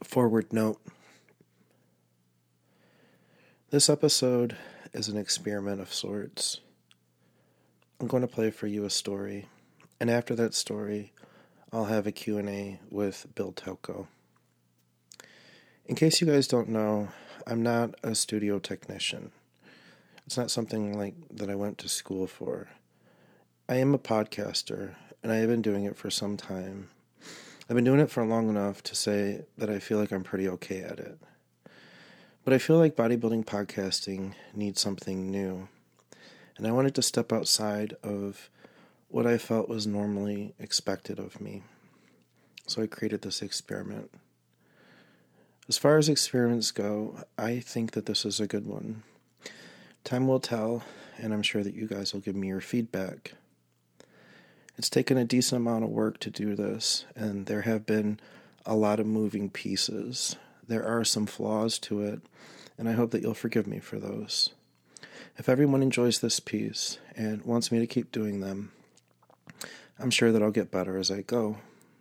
Forward note. This episode is an experiment of sorts. I'm going to play for you a story, and after that story, I'll have a Q&A with Bill Telko. In case you guys don't know, I'm not a studio technician. It's not something like that I went to school for. I am a podcaster, and I have been doing it for some time. I've been doing it for long enough to say that I feel like I'm pretty okay at it. But I feel like bodybuilding podcasting needs something new, and I wanted to step outside of what I felt was normally expected of me. So I created this experiment. As far as experiments go, I think that this is a good one. Time will tell, and I'm sure that you guys will give me your feedback. It's taken a decent amount of work to do this, and there have been a lot of moving pieces. There are some flaws to it, and I hope that you'll forgive me for those. If everyone enjoys this piece and wants me to keep doing them, I'm sure that I'll get better as I go.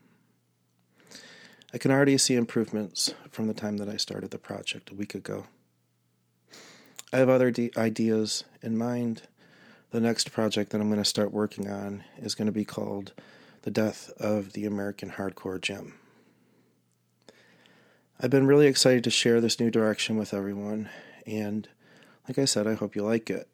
I can already see improvements from the time that I started the project a week ago. I have other ideas in mind. The next project that I'm going to start working on is going to be called The Death of the American Hardcore Gym. I've been really excited to share this new direction with everyone, and like I said, I hope you like it.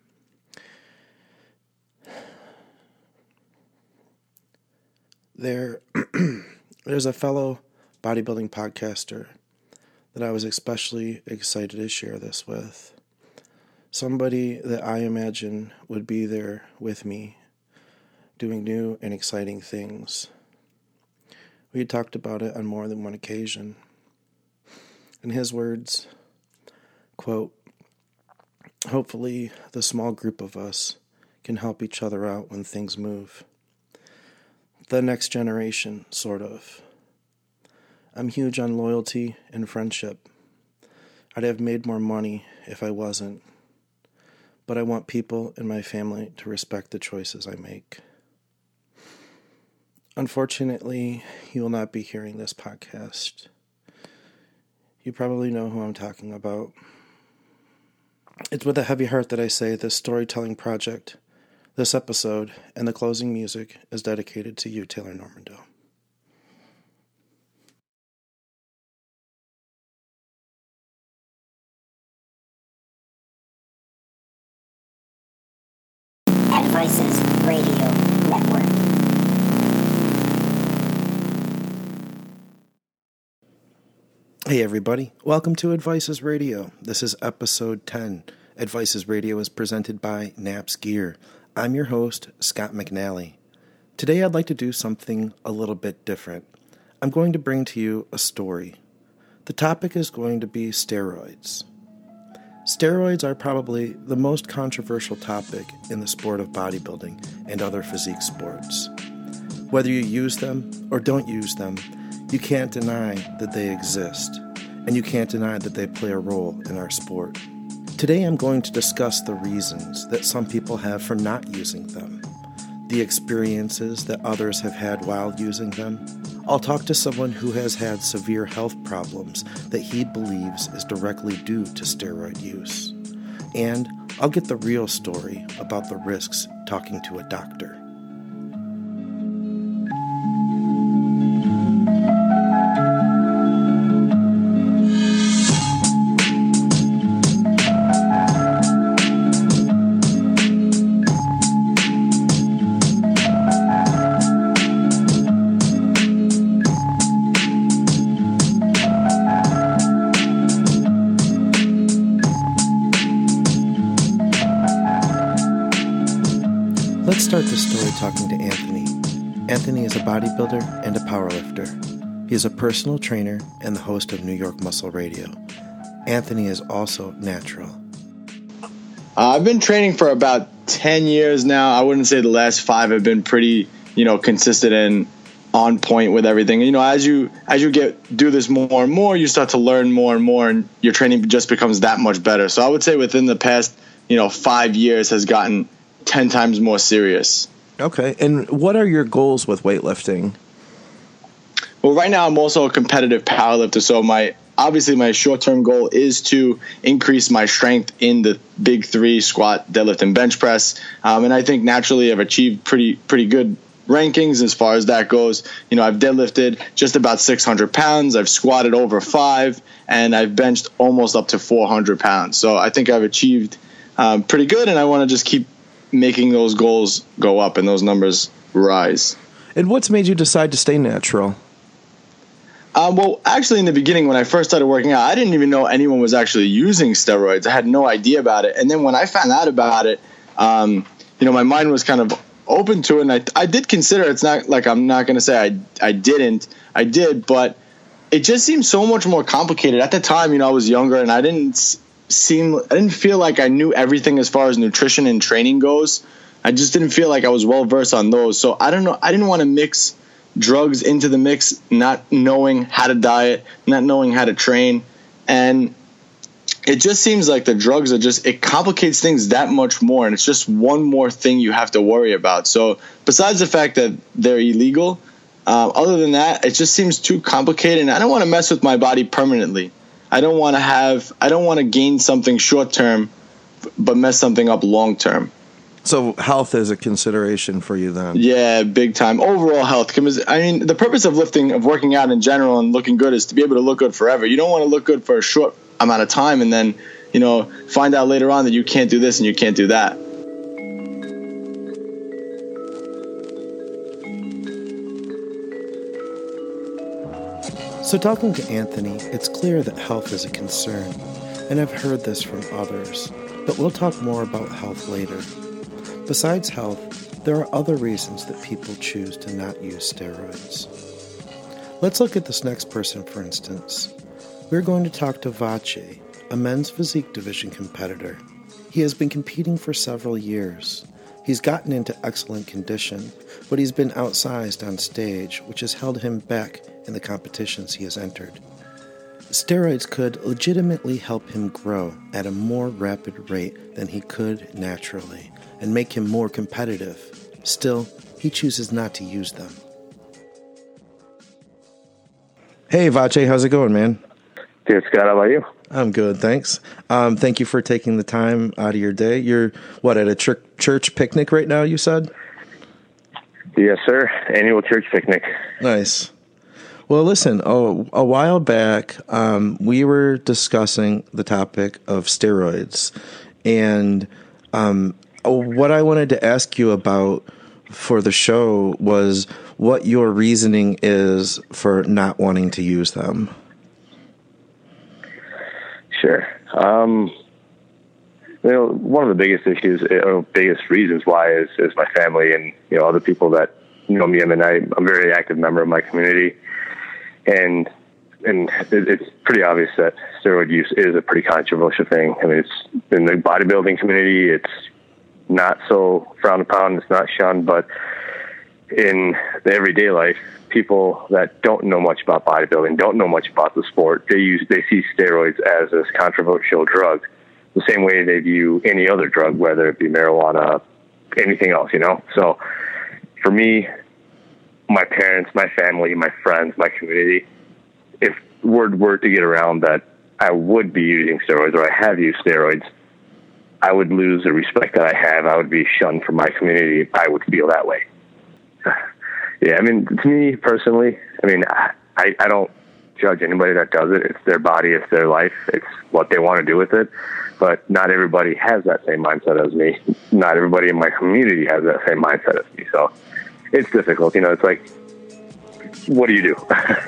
There's a fellow bodybuilding podcaster that I was especially excited to share this with. Somebody that I imagine would be there with me, doing new and exciting things. We had talked about it on more than one occasion. In his words, quote, "Hopefully the small group of us can help each other out when things move. The next generation, sort of. I'm huge on loyalty and friendship. I'd have made more money if I wasn't. But I want people in my family to respect the choices I make." Unfortunately, you will not be hearing this podcast. You probably know who I'm talking about. It's with a heavy heart that I say this storytelling project, this episode, and the closing music is dedicated to you, Taylor Normando. Advices Radio Network. Hey everybody, welcome to Advices Radio. This is episode 10. Advices Radio is presented by Naps Gear. I'm your host, Scott McNally. Today I'd like to do something a little bit different. I'm going to bring to you a story. The topic is going to be steroids. Steroids are probably the most controversial topic in the sport of bodybuilding and other physique sports. Whether you use them or don't use them, you can't deny that they exist, and you can't deny that they play a role in our sport. Today I'm going to discuss the reasons that some people have for not using them, the experiences that others have had while using them. I'll talk to someone who has had severe health problems that he believes is directly due to steroid use. And I'll get the real story about the risks talking to a doctor. Let's start this story talking to Anthony. Anthony is a bodybuilder and a powerlifter. He is a personal trainer and the host of New York Muscle Radio. Anthony is also natural. I've been training for about 10 years now. I wouldn't say the last 5 have been pretty, consistent and on point with everything. As you do this more and more, you start to learn more and more, and your training just becomes that much better. So I would say within the past, 5 years has gotten 10 times more serious. Okay. And what are your goals with weightlifting? well, right now I'm also a competitive powerlifter. So obviously my short-term goal is to increase my strength in the big three: squat, deadlift, and bench press. And I think naturally I've achieved pretty good rankings as far as that goes. I've deadlifted just about 600 pounds. I've squatted over 5, and I've benched almost up to 400 pounds. So I think I've achieved pretty good, and I want to just keep making those goals go up and those numbers rise. And what's made you decide to stay natural? Well, actually, in the beginning, when I first started working out, I didn't even know anyone was actually using steroids. I had no idea about it. And then when I found out about it, my mind was kind of open to it. And I did consider it. It's not like I'm not going to say I didn't. I did, but it just seemed so much more complicated. At the time, I was younger, and I didn't feel like I knew everything as far as nutrition and training goes. I just didn't feel like I was well versed on those. So I don't know. I didn't want to mix drugs into the mix, not knowing how to diet, not knowing how to train. And it just seems like the drugs it complicates things that much more. And it's just one more thing you have to worry about. So besides the fact that they're illegal, other than that, it just seems too complicated. And I don't want to mess with my body permanently. I don't want to gain something short term, but mess something up long term. So health is a consideration for you then? Yeah, big time. Overall health. The purpose of working out in general and looking good is to be able to look good forever. You don't want to look good for a short amount of time and then, find out later on that you can't do this and you can't do that. So talking to Anthony, it's clear that health is a concern, and I've heard this from others, but we'll talk more about health later. Besides health, there are other reasons that people choose to not use steroids. Let's look at this next person, for instance. We're going to talk to Vace, a men's physique division competitor. He has been competing for several years. He's gotten into excellent condition, but he's been outsized on stage, which has held him back in the competitions he has entered. Steroids could legitimately help him grow at a more rapid rate than he could naturally, and make him more competitive. Still, he chooses not to use them. Hey, Vace, how's it going, man? Good, Scott. How about you? I'm good, thanks. Thank you for taking the time out of your day. You're, at a church picnic right now, you said? Yes, sir. Annual church picnic. Nice. Well, listen, a while back, we were discussing the topic of steroids, and what I wanted to ask you about for the show was what your reasoning is for not wanting to use them. Sure. One of the biggest issues, or biggest reasons why is my family and, other people that know me. I'm a very active member of my community, and it's pretty obvious that steroid use is a pretty controversial thing. It's in the bodybuilding community, it's not so frowned upon, it's not shunned, but in the everyday life, people that don't know much about bodybuilding, don't know much about the sport, they see steroids as this controversial drug, the same way they view any other drug, whether it be marijuana, anything else, So for me, my parents, my family, my friends, my community, if word were to get around that I would be using steroids or I have used steroids, I would lose the respect that I have. I would be shunned from my community if I would feel that way. Yeah, to me personally, I don't judge anybody that does it. It's their body, it's their life, it's what they want to do with it. But not everybody has that same mindset as me. Not everybody in my community has that same mindset as me. So it's difficult. It's like, what do you do?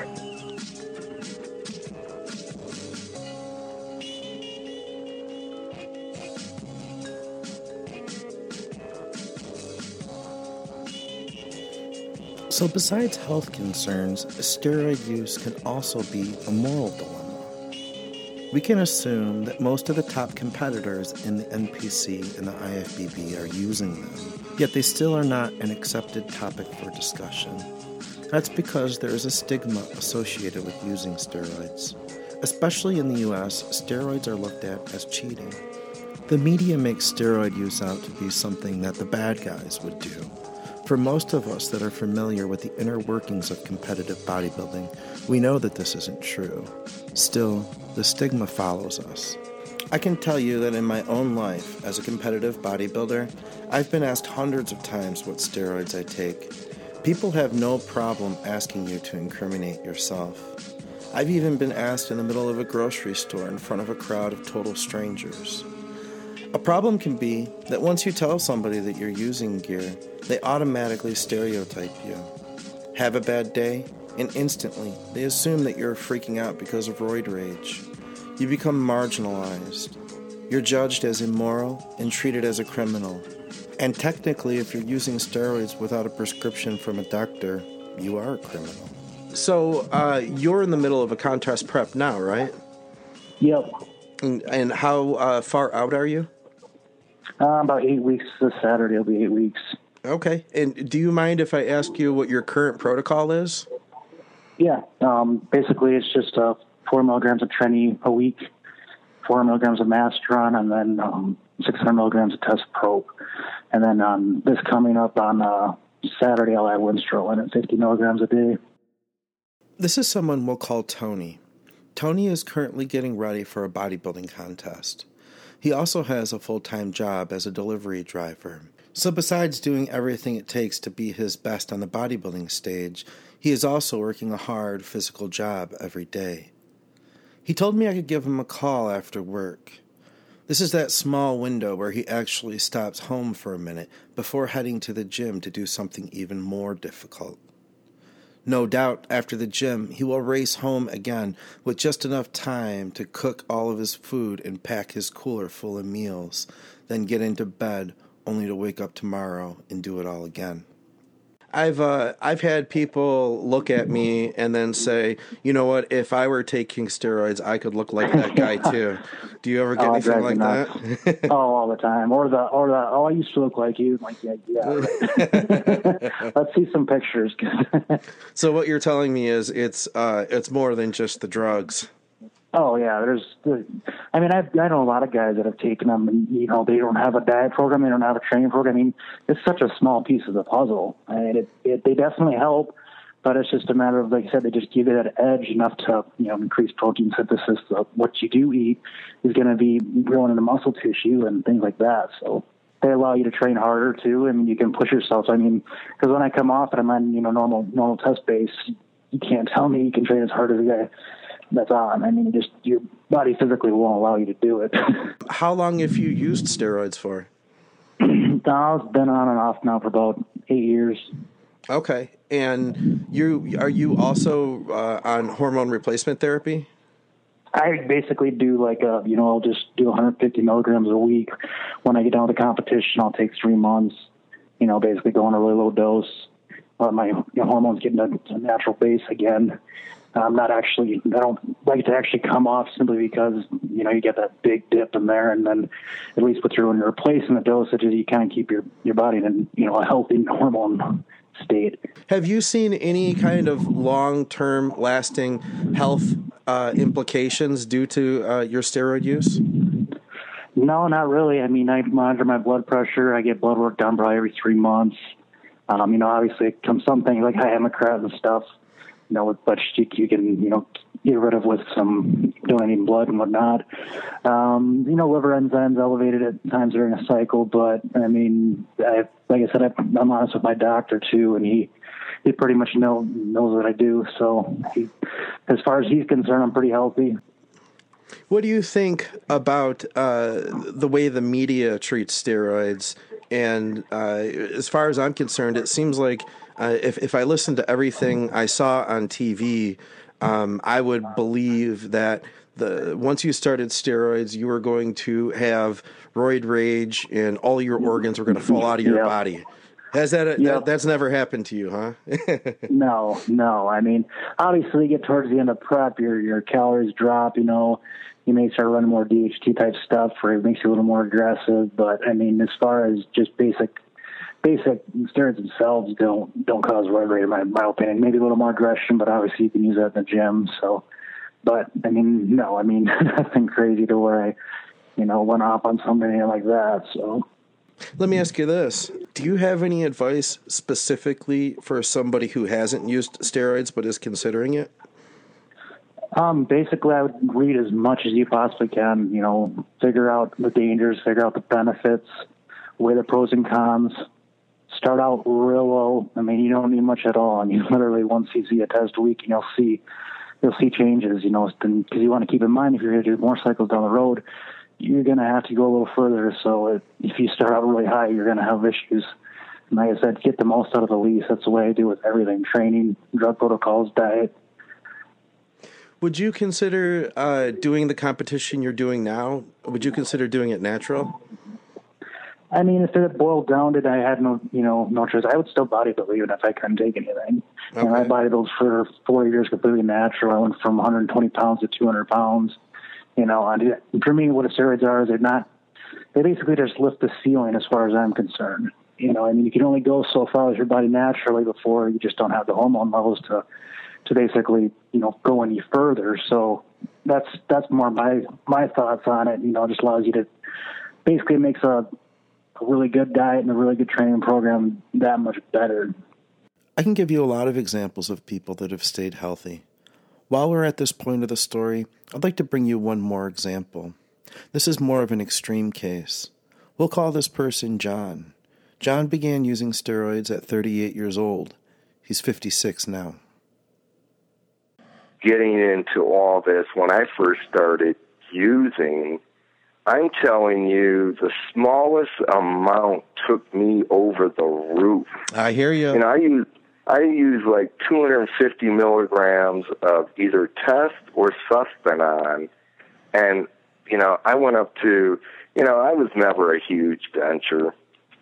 So besides health concerns, steroid use can also be a moral dilemma. We can assume that most of the top competitors in the NPC and the IFBB are using them, yet they still are not an accepted topic for discussion. That's because there is a stigma associated with using steroids. Especially in the US, steroids are looked at as cheating. The media makes steroid use out to be something that the bad guys would do. For most of us that are familiar with the inner workings of competitive bodybuilding, we know that this isn't true. Still, the stigma follows us. I can tell you that in my own life as a competitive bodybuilder, I've been asked hundreds of times what steroids I take. People have no problem asking you to incriminate yourself. I've even been asked in the middle of a grocery store in front of a crowd of total strangers. A problem can be that once you tell somebody that you're using gear, they automatically stereotype you. Have a bad day, and instantly they assume that you're freaking out because of roid rage. You become marginalized. You're judged as immoral and treated as a criminal. And technically, if you're using steroids without a prescription from a doctor, you are a criminal. So, you're in the middle of a contest prep now, right? Yep. And how far out are you? About 8 weeks. This Saturday will be 8 weeks. Okay. And do you mind if I ask you what your current protocol is? Yeah. Basically, it's just 4 milligrams of Trini a week, 4 milligrams of Masteron, and then 600 milligrams of Test Pro. And then this coming up on Saturday, I'll have Winstrol in at 50 milligrams a day. This is someone we'll call Tony. Tony is currently getting ready for a bodybuilding contest. He also has a full-time job as a delivery driver. So besides doing everything it takes to be his best on the bodybuilding stage, he is also working a hard physical job every day. He told me I could give him a call after work. This is that small window where he actually stops home for a minute before heading to the gym to do something even more difficult. No doubt, after the gym, he will race home again with just enough time to cook all of his food and pack his cooler full of meals, then get into bed only to wake up tomorrow and do it all again. I've had people look at me and then say, you know what, if I were taking steroids, I could look like that guy too. Do you ever get anything like that? Oh, all the time. Or oh, I used to look like you. I'm like, yeah, right. Let's see some pictures. So what you're telling me is it's more than just the drugs. Oh yeah, I know a lot of guys that have taken them, and they don't have a diet program, they don't have a training program. I mean, it's such a small piece of the puzzle. I mean, they definitely help, but it's just a matter of, like I said, they just give you that edge enough to increase protein synthesis. So what you do eat is going to be growing into muscle tissue and things like that. So they allow you to train harder too, and you can push yourself. I mean, because when I come off and I'm on normal test base, you can't tell me you can train as hard as a guy that's on. I mean, just your body physically won't allow you to do it. How long have you used steroids for? It's been on and off now for about 8 years. Okay. And are you also on hormone replacement therapy? I basically do I'll just do 150 milligrams a week. When I get down to competition, I'll take 3 months, basically go on a really low dose. Let my hormones get into a natural base again. I don't like to actually come off simply because, you get that big dip in there, and then at least when you're replacing the dosages, you kind of keep your body in, a healthy hormone state. Have you seen any kind of long-term lasting health implications due to your steroid use? No, not really. I mean, I monitor my blood pressure. I get blood work done probably every 3 months. Obviously it comes some things like Hyamocrat and stuff, but you can, get rid of with some donating blood and whatnot. Liver enzymes elevated at times during a cycle, but I mean, like I said, I'm honest with my doctor too, and he pretty much knows what I do. So as far as he's concerned, I'm pretty healthy. What do you think about the way the media treats steroids? And as far as I'm concerned, it seems like if I listened to everything I saw on TV, I would believe that once you started steroids, you were going to have roid rage and all your organs were going to fall out of your body. Has that's never happened to you, huh? No. I mean, obviously, you get towards the end of prep, your calories drop. You may start running more DHT type stuff, where it makes you a little more aggressive. But I mean, as far as just basic steroids themselves don't cause roid rage, in my opinion. Maybe a little more aggression, but obviously you can use that in the gym. So, but I mean, no, I mean nothing crazy to where I, went off on somebody like that. So. Let me ask you this. Do you have any advice specifically for somebody who hasn't used steroids but is considering it? Basically, I would read as much as you possibly can, figure out the dangers, figure out the benefits, weigh the pros and cons, start out real low. I mean, you don't need much at all. And you literally, once you see a test a week, and you'll see changes, because you want to keep in mind, if you're going to do more cycles down the road, you're going to have to go a little further. So if you start out really high, you're going to have issues. And like I said, get the most out of the least. That's the way I do with everything: training, drug protocols, diet. Would you consider doing the competition you're doing now? Would you consider doing it natural? I mean, if it boiled down to I had no choice, I would still bodybuild even if I couldn't take anything. Okay. I bodybuilt for 4 years completely natural. I went from 120 pounds to 200 pounds. And for me, what the steroids are is they basically just lift the ceiling as far as I'm concerned. You can only go so far with your body naturally before you just don't have the hormone levels to basically, go any further. So that's more my thoughts on it. Just allows you to basically makes a really good diet and a really good training program that much better. I can give you a lot of examples of people that have stayed healthy. While we're at this point of the story, I'd like to bring you one more example. This is more of an extreme case. We'll call this person John. John began using steroids at 38 years old. He's 56 now. Getting into all this, when I first started using, I'm telling you, the smallest amount took me over the roof. I hear you. I use like 250 milligrams of either Test or Sustanon, and I went up to, I was never a huge bencher.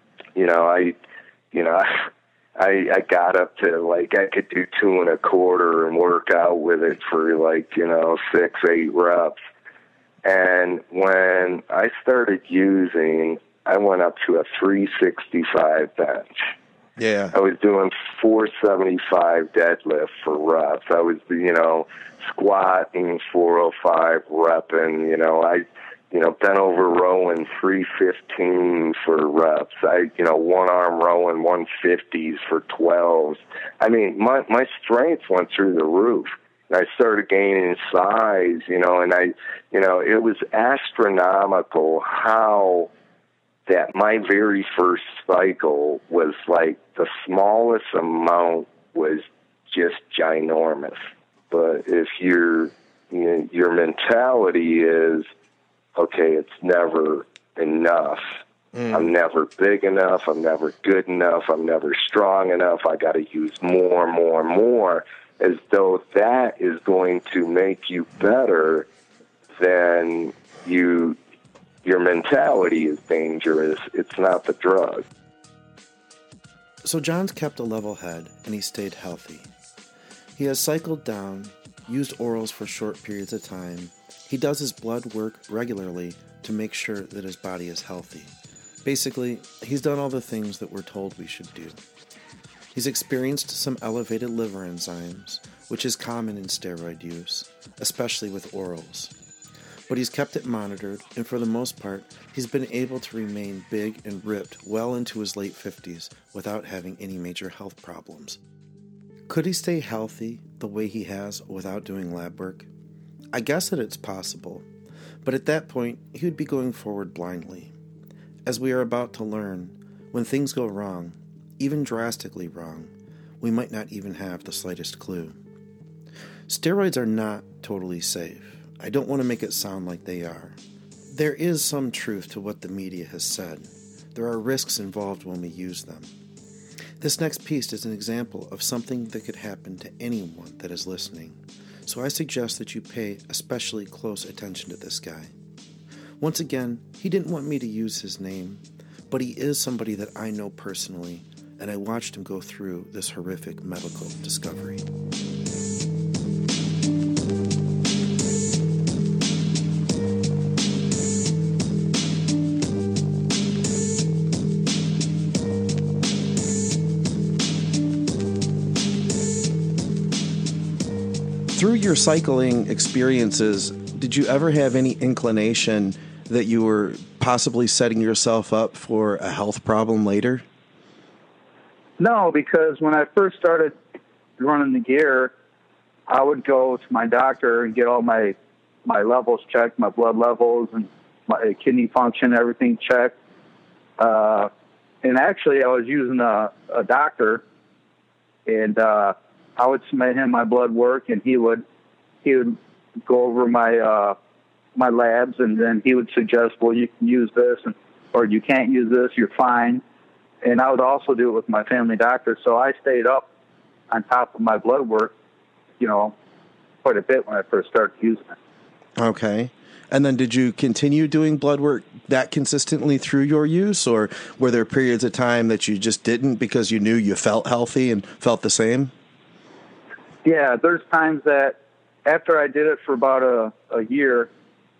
I got up to I could do 2.25 and work out with it for 6-8 reps. And when I started using, I went up to a 365 bench. Yeah. I was doing 475 deadlift for reps. I was, squatting 405 repping, I bent over rowing 315 for reps. One arm rowing 150s for 12s. I mean, my strength went through the roof. And I started gaining size, and it was astronomical how that my very first cycle was the smallest amount was just ginormous. But if your mentality is, okay, it's never enough. I'm never big enough. I'm never good enough. I'm never strong enough. I got to use more, as though that is going to make you better, then your mentality is dangerous. It's not the drug. So John's kept a level head, and he stayed healthy. He has cycled down, used orals for short periods of time. He does his blood work regularly to make sure that his body is healthy. Basically, he's done all the things that we're told we should do. He's experienced some elevated liver enzymes, which is common in steroid use, especially with orals. But he's kept it monitored, and for the most part, he's been able to remain big and ripped well into his late 50s without having any major health problems. Could he stay healthy the way he has without doing lab work? I guess that it's possible, but at that point, he would be going forward blindly. As we are about to learn, when things go wrong, even drastically wrong, we might not even have the slightest clue. Steroids are not totally safe. I don't want to make it sound like they are. There is some truth to what the media has said. There are risks involved when we use them. This next piece is an example of something that could happen to anyone that is listening, so I suggest that you pay especially close attention to this guy. Once again, he didn't want me to use his name, but he is somebody that I know personally, and I watched him go through this horrific medical discovery. Through your cycling experiences, did you ever have any inclination that you were possibly setting yourself up for a health problem later? No, because when I first started running the gear, I would go to my doctor and get all my levels checked, my blood levels and my kidney function, everything checked. And actually, I was using a doctor, and I would submit him my blood work, and he would go over my labs, and then he would suggest, well, you can use this, or you can't use this, you're fine. And I would also do it with my family doctor. So I stayed up on top of my blood work, quite a bit when I first started using it. Okay. And then did you continue doing blood work that consistently through your use, or were there periods of time that you just didn't because you knew you felt healthy and felt the same? Yeah, there's times that after I did it for about a year,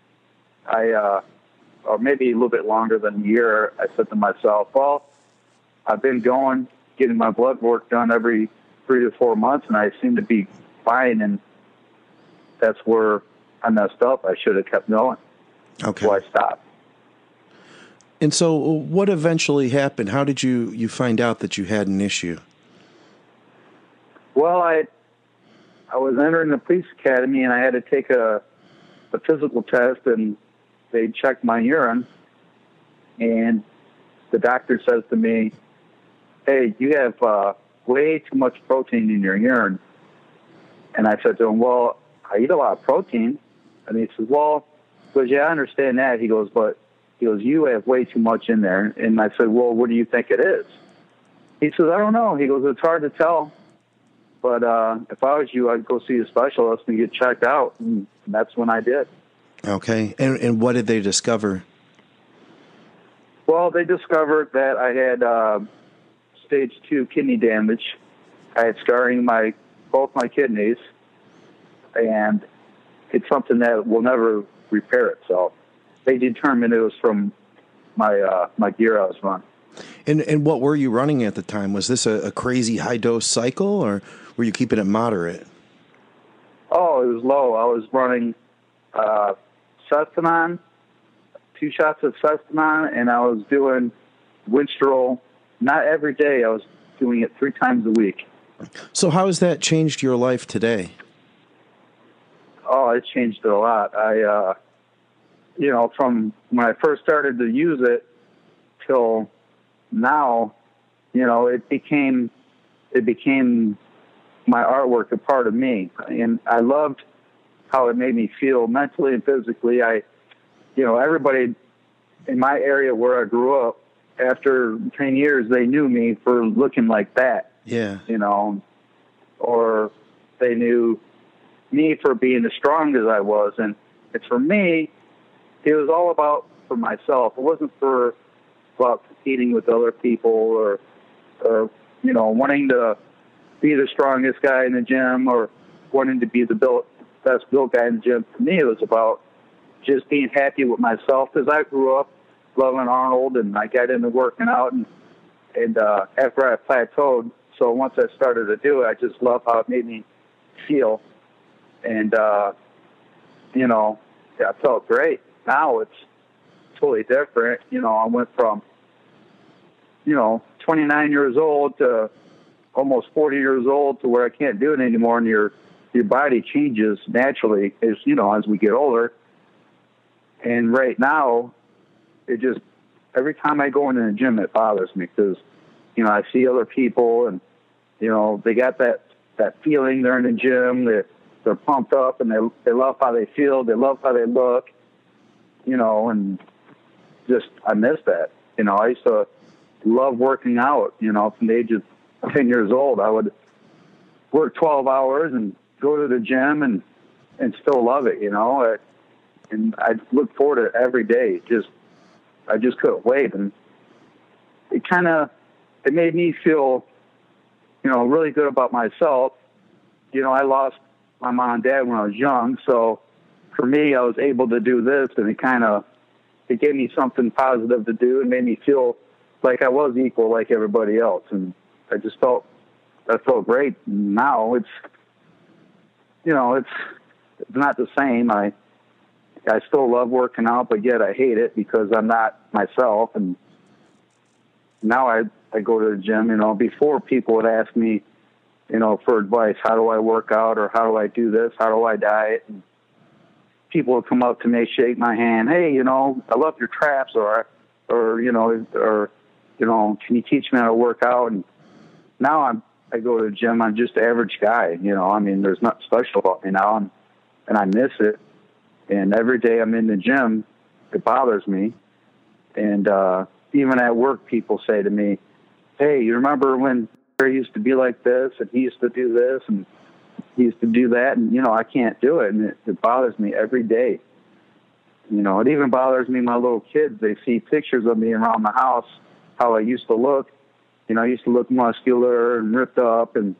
or maybe a little bit longer than a year, I said to myself, well, I've been getting my blood work done every 3 to 4 months, and I seem to be fine, and that's where I messed up. I should have kept going. Okay. So I stopped. And so what eventually happened? How did you find out that you had an issue? Well, I was entering the police academy, and I had to take a physical test, and they checked my urine, and the doctor says to me, hey, you have way too much protein in your urine. And I said to him, well, I eat a lot of protein. And he says, well, yeah, I understand that. He goes, you have way too much in there. And I said, well, what do you think it is? He says, I don't know. He goes, it's hard to tell. But if I was you, I'd go see a specialist and get checked out. And that's when I did. Okay. And what did they discover? Well, they discovered that I had stage 2 kidney damage. I had scarring both my kidneys, and it's something that will never repair itself. They determined it was from my gear I was running. And what were you running at the time? Was this a crazy high dose cycle, or were you keeping it moderate? Oh, it was low. I was running Sustanon, 2 shots of Sustanon, and I was doing Winstrol. Not every day. I was doing it 3 times a week. So how has that changed your life today? Oh, it changed it a lot. I, from when I first started to use it till now, it became my artwork, a part of me. And I loved how it made me feel mentally and physically. Everybody in my area where I grew up, after 10 years, they knew me for looking like that. Yeah. Or they knew me for being as strong as I was. And it's for me, it was all about for myself. It wasn't about competing with other people or wanting to be the strongest guy in the gym or wanting to be the best built guy in the gym. For me, it was about just being happy with myself, because I grew up loving Arnold, and I got into working out, and after I plateaued, so once I started to do it, I just love how it made me feel, and I felt great. Now it's totally different. I went from 29 years old to almost 40 years old to where I can't do it anymore, and your body changes naturally as we get older. And right now, it just, every time I go into the gym, it bothers me because, I see other people and, they got that feeling. They're in the gym, they're pumped up, and they love how they feel. They love how they look, and just, I miss that. I used to love working out, from the age of 10 years old. I would work 12 hours and go to the gym and still love it, and I look forward to it every day. I just couldn't wait. And it made me feel, really good about myself. I lost my mom and dad when I was young. So for me, I was able to do this, and it gave me something positive to do. It made me feel like I was equal like everybody else. And I felt great. Now it's not the same. I still love working out, but yet I hate it because I'm not myself. And now I go to the gym. You know, before people would ask me, you know, for advice, how do I work out, or how do I do this, how do I diet? And people would come up to me, shake my hand, hey, you know, I love your traps, or you know, can you teach me how to work out? And now I go to the gym. I'm just an average guy. You know, I mean, there's nothing special about me now, and I miss it. And every day I'm in the gym, it bothers me. And even at work, people say to me, hey, you remember when Barry used to be like this, and he used to do this, and he used to do that? And, you know, I can't do it. And it bothers me every day. You know, it even bothers me, my little kids. They see pictures of me around the house, how I used to look. You know, I used to look muscular and ripped up, and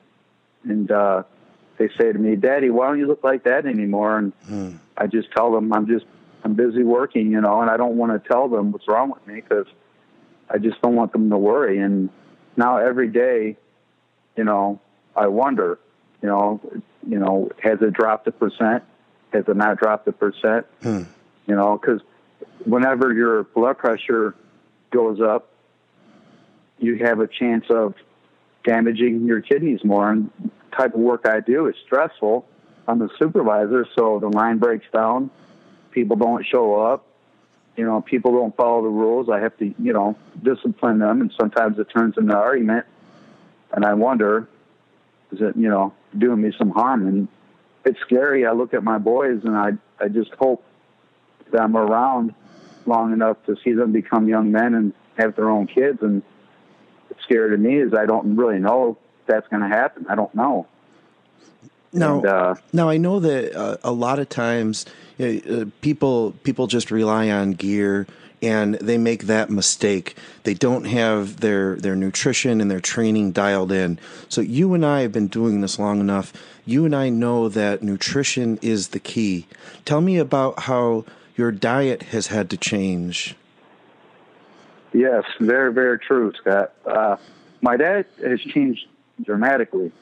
they say to me, Daddy, why don't you look like that anymore? And I just tell them I'm busy working, you know, and I don't want to tell them what's wrong with me because I just don't want them to worry. And now every day, you know, I wonder, you know, has it dropped 1%? Has it not dropped 1%? You know, because whenever your blood pressure goes up, you have a chance of damaging your kidneys more. And the type of work I do is stressful. I'm a supervisor, so the line breaks down. People don't show up. You know, people don't follow the rules. I have to, you know, discipline them, and sometimes it turns into an argument. And I wonder, is it, you know, doing me some harm? And it's scary. I look at my boys, and I just hope that I'm around long enough to see them become young men and have their own kids. And what's scary to me is I don't really know if that's going to happen. I don't know. Now I know that a lot of times people just rely on gear, and they make that mistake. They don't have their nutrition and their training dialed in. So you and I have been doing this long enough. You and I know that nutrition is the key. Tell me about how your diet has had to change. Yes, very, very true, Scott. My diet has changed dramatically.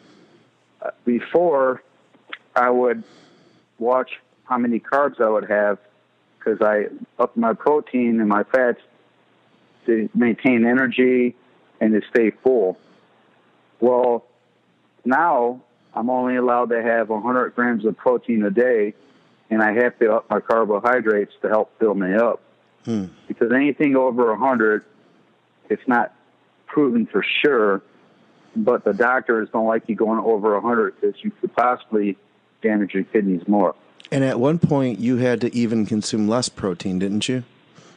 Before, I would watch how many carbs I would have because I upped my protein and my fats to maintain energy and to stay full. Well, now I'm only allowed to have 100 grams of protein a day, and I have to up my carbohydrates to help fill me up. Because anything over 100, it's not proven for sure, but the doctors don't like you going over 100 because you could possibly damage your kidneys more. And at one point, you had to even consume less protein, didn't you?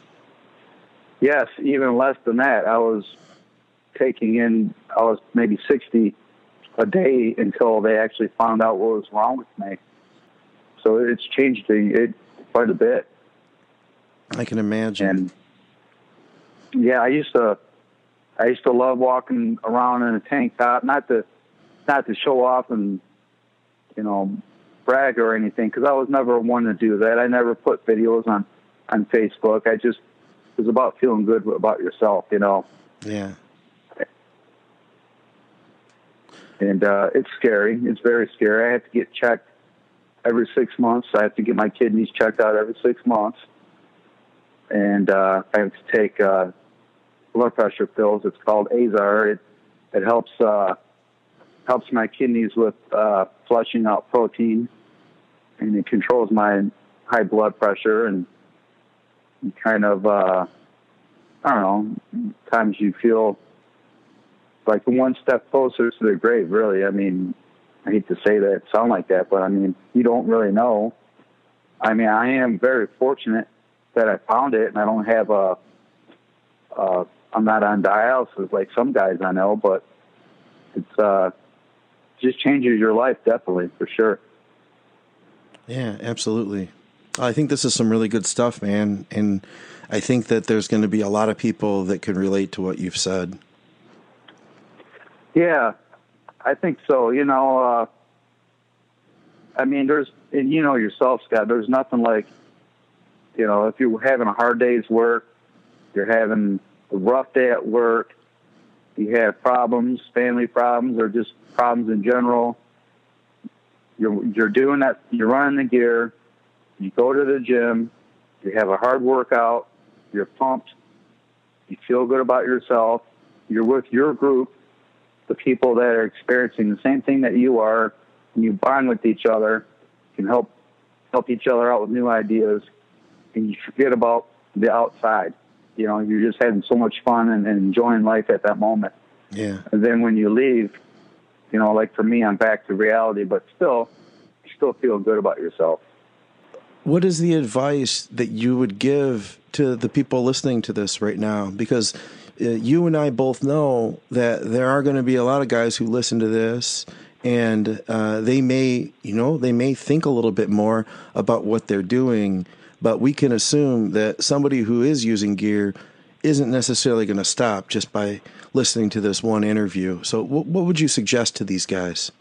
Yes, even less than that. I was maybe 60 a day until they actually found out what was wrong with me. So it's changed it quite a bit. I can imagine. And yeah, I used to love walking around in a tank top, not to show off and, you know, brag or anything, because I was never one to do that. I never put videos on Facebook. It was about feeling good about yourself, you know. Yeah. And it's scary. It's very scary. I have to get checked every 6 months. I have to get my kidneys checked out every 6 months. And I have to take blood pressure pills. It's called Azar. It helps my kidneys with flushing out protein, and it controls my high blood pressure and kind of I don't know. Times you feel like one step closer to the grave. Really, I mean, I hate to say that, sound like that, but I mean, you don't really know. I mean, I am very fortunate that I found it, and I don't have I'm not on dialysis like some guys I know, but it's just changes your life, definitely, for sure. Yeah, absolutely. I think this is some really good stuff, man, and I think that there's going to be a lot of people that can relate to what you've said. Yeah, I think so. You know, I mean, and you know yourself, Scott, there's nothing like, you know, if you're having a hard day's work, you're having a rough day at work, you have problems, family problems, or just problems in general, you're doing that, you're running the gear, You go to the gym, you have a hard workout, you're pumped, you feel good about yourself, you're with your group, the people that are experiencing the same thing that you are, and you bond with each other, can help each other out with new ideas, and you forget about the outside. You know, you're just having so much fun and enjoying life at that moment. Yeah. And then when you leave, you know, like for me, I'm back to reality, but still, you still feel good about yourself. What is the advice that you would give to the people listening to this right now? Because you and I both know that there are going to be a lot of guys who listen to this, and they may think a little bit more about what they're doing, but we can assume that somebody who is using gear isn't necessarily going to stop just by listening to this one interview. So what would you suggest to these guys?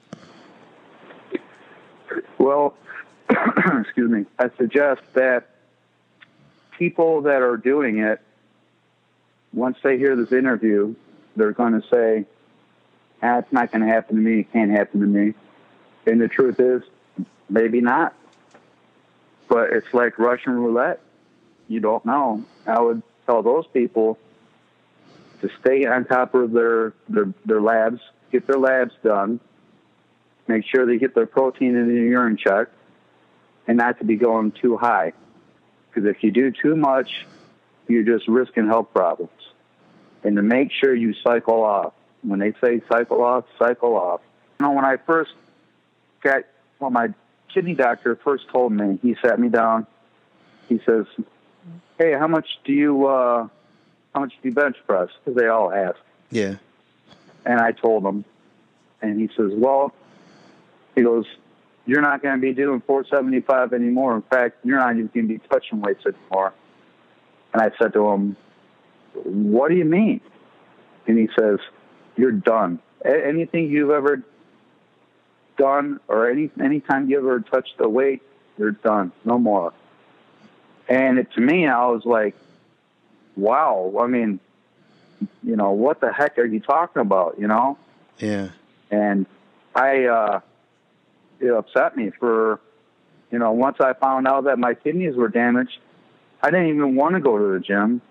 Well, excuse me, I suggest that people that are doing it, once they hear this interview, they're going to say, it's not going to happen to me. It can't happen to me. And the truth is, maybe not. But it's like Russian roulette. You don't know. I would tell those people to stay on top of their labs, get their labs done, make sure they get their protein in the urine checked, and not to be going too high. Because if you do too much, you're just risking health problems. And to make sure you cycle off. When they say cycle off, cycle off. You know, when I first my kidney doctor first told me, he sat me down, he says, hey, how much do you bench press? Because they all ask. Yeah. And I told him, and he says, well, he goes, you're not going to be doing 475 anymore. In fact, you're not even going to be touching weights anymore. And I said to him, what do you mean? And he says, you're done. Anything you've ever done or anytime you ever touched the weight, you're done. No more. And to me, I was like, wow. I mean, you know, what the heck are you talking about, you know? Yeah. And it upset me for, you know, once I found out that my kidneys were damaged, I didn't even want to go to the gym.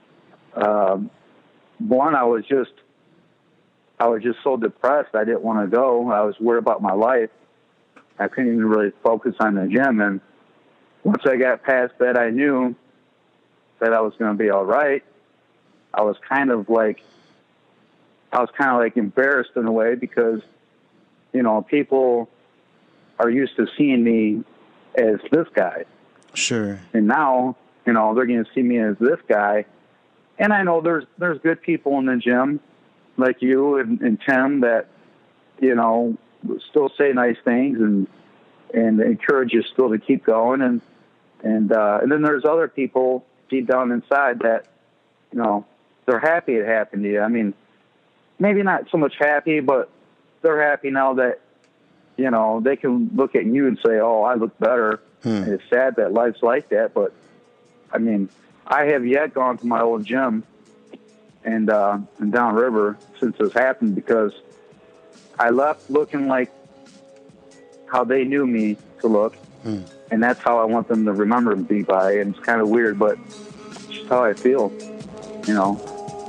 One, I was just so depressed. I didn't want to go. I was worried about my life. I couldn't even really focus on the gym. And once I got past that, I knew that I was going to be all right. I was kind of like embarrassed in a way because, you know, people are used to seeing me as this guy. Sure. And now, you know, they're going to see me as this guy. And I know there's good people in the gym like you and Tim that, you know, still say nice things and encourage you still to keep going. And then there's other people deep down inside that, you know, they're happy it happened to you. I mean, maybe not so much happy, but they're happy now that, you know, they can look at you and say, oh, I look better. And it's sad that life's like that. But, I mean, I have yet gone to my old gym and downriver since this happened because I left looking like how they knew me to look. And that's how I want them to remember me by. And it's kind of weird, but it's just how I feel, you know.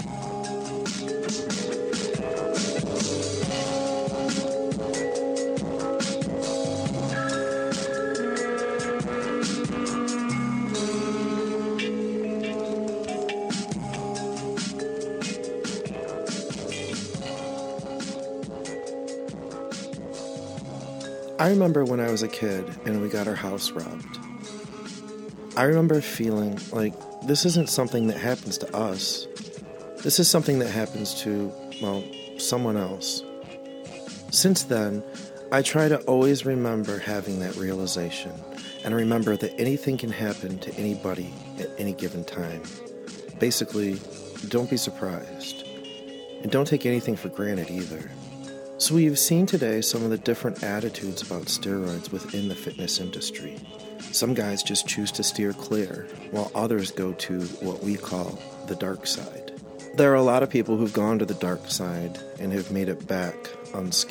I remember when I was a kid and we got our house robbed. I remember feeling like this isn't something that happens to us. This is something that happens to, well, someone else. Since then, I try to always remember having that realization and remember that anything can happen to anybody at any given time. Basically, don't be surprised. And don't take anything for granted either. So we've seen today some of the different attitudes about steroids within the fitness industry. Some guys just choose to steer clear, while others go to what we call the dark side. There are a lot of people who've gone to the dark side and have made it back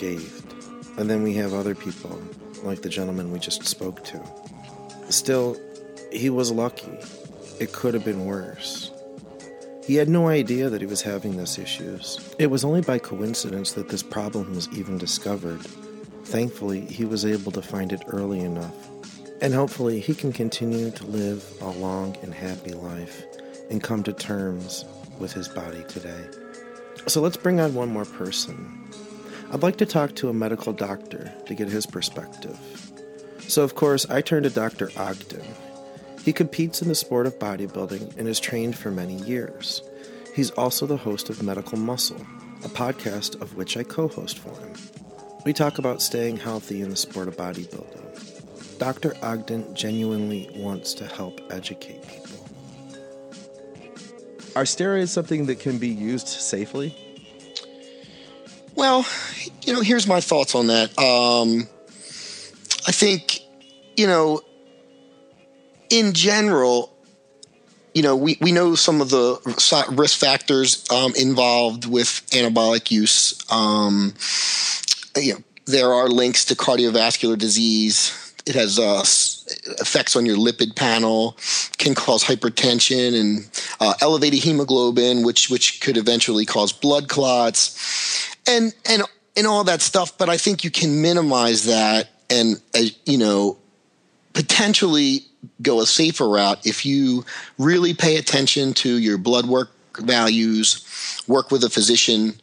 unscathed. And then we have other people, like the gentleman we just spoke to. Still, He was lucky. It could have been worse. He had no idea that he was having these issues. It was only by coincidence that this problem was even discovered. Thankfully, he was able to find it early enough. And hopefully, he can continue to live a long and happy life and come to terms with his body today. So let's bring on one more person. I'd like to talk to a medical doctor to get his perspective. So of course, I turn to Dr. Ogden. He competes in the sport of bodybuilding and has trained for many years. He's also the host of Medical Muscle, a podcast of which I co-host for him. We talk about staying healthy in the sport of bodybuilding. Dr. Ogden genuinely wants to help educate people. Are steroids something that can be used safely? Well, here's my thoughts on that. I think, in general, we know some of the risk factors involved with anabolic use. There are links to cardiovascular disease. It has effects on your lipid panel, can cause hypertension and elevated hemoglobin, which could eventually cause blood clots, and all that stuff. But I think you can minimize that and potentially go a safer route if you really pay attention to your blood work values, work with a physician,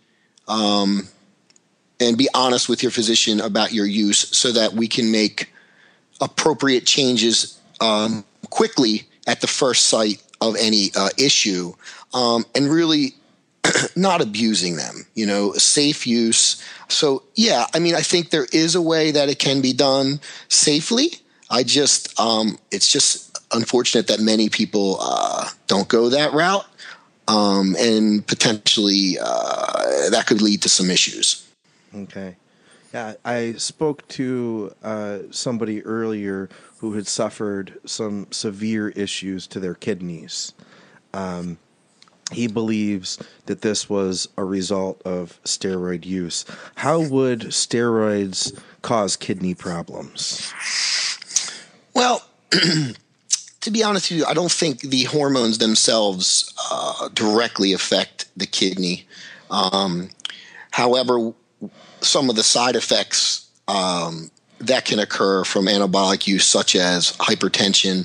and be honest with your physician about your use so that we can make appropriate changes quickly at the first sight of any issue, and really not abusing them, safe use. So, yeah, I think there is a way that it can be done safely. It's just unfortunate that many people don't go that route, and potentially that could lead to some issues. Okay. Yeah, I spoke to somebody earlier who had suffered some severe issues to their kidneys. He believes that this was a result of steroid use. How would steroids cause kidney problems? Well, to be honest with you, I don't think the hormones themselves directly affect the kidney. However, some of the side effects that can occur from anabolic use, such as hypertension,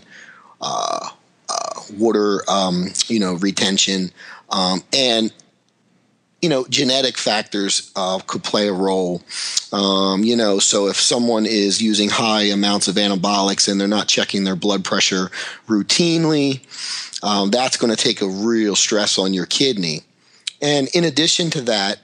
water, retention, and genetic factors could play a role. So if someone is using high amounts of anabolics and they're not checking their blood pressure routinely, that's going to take a real stress on your kidney. And in addition to that,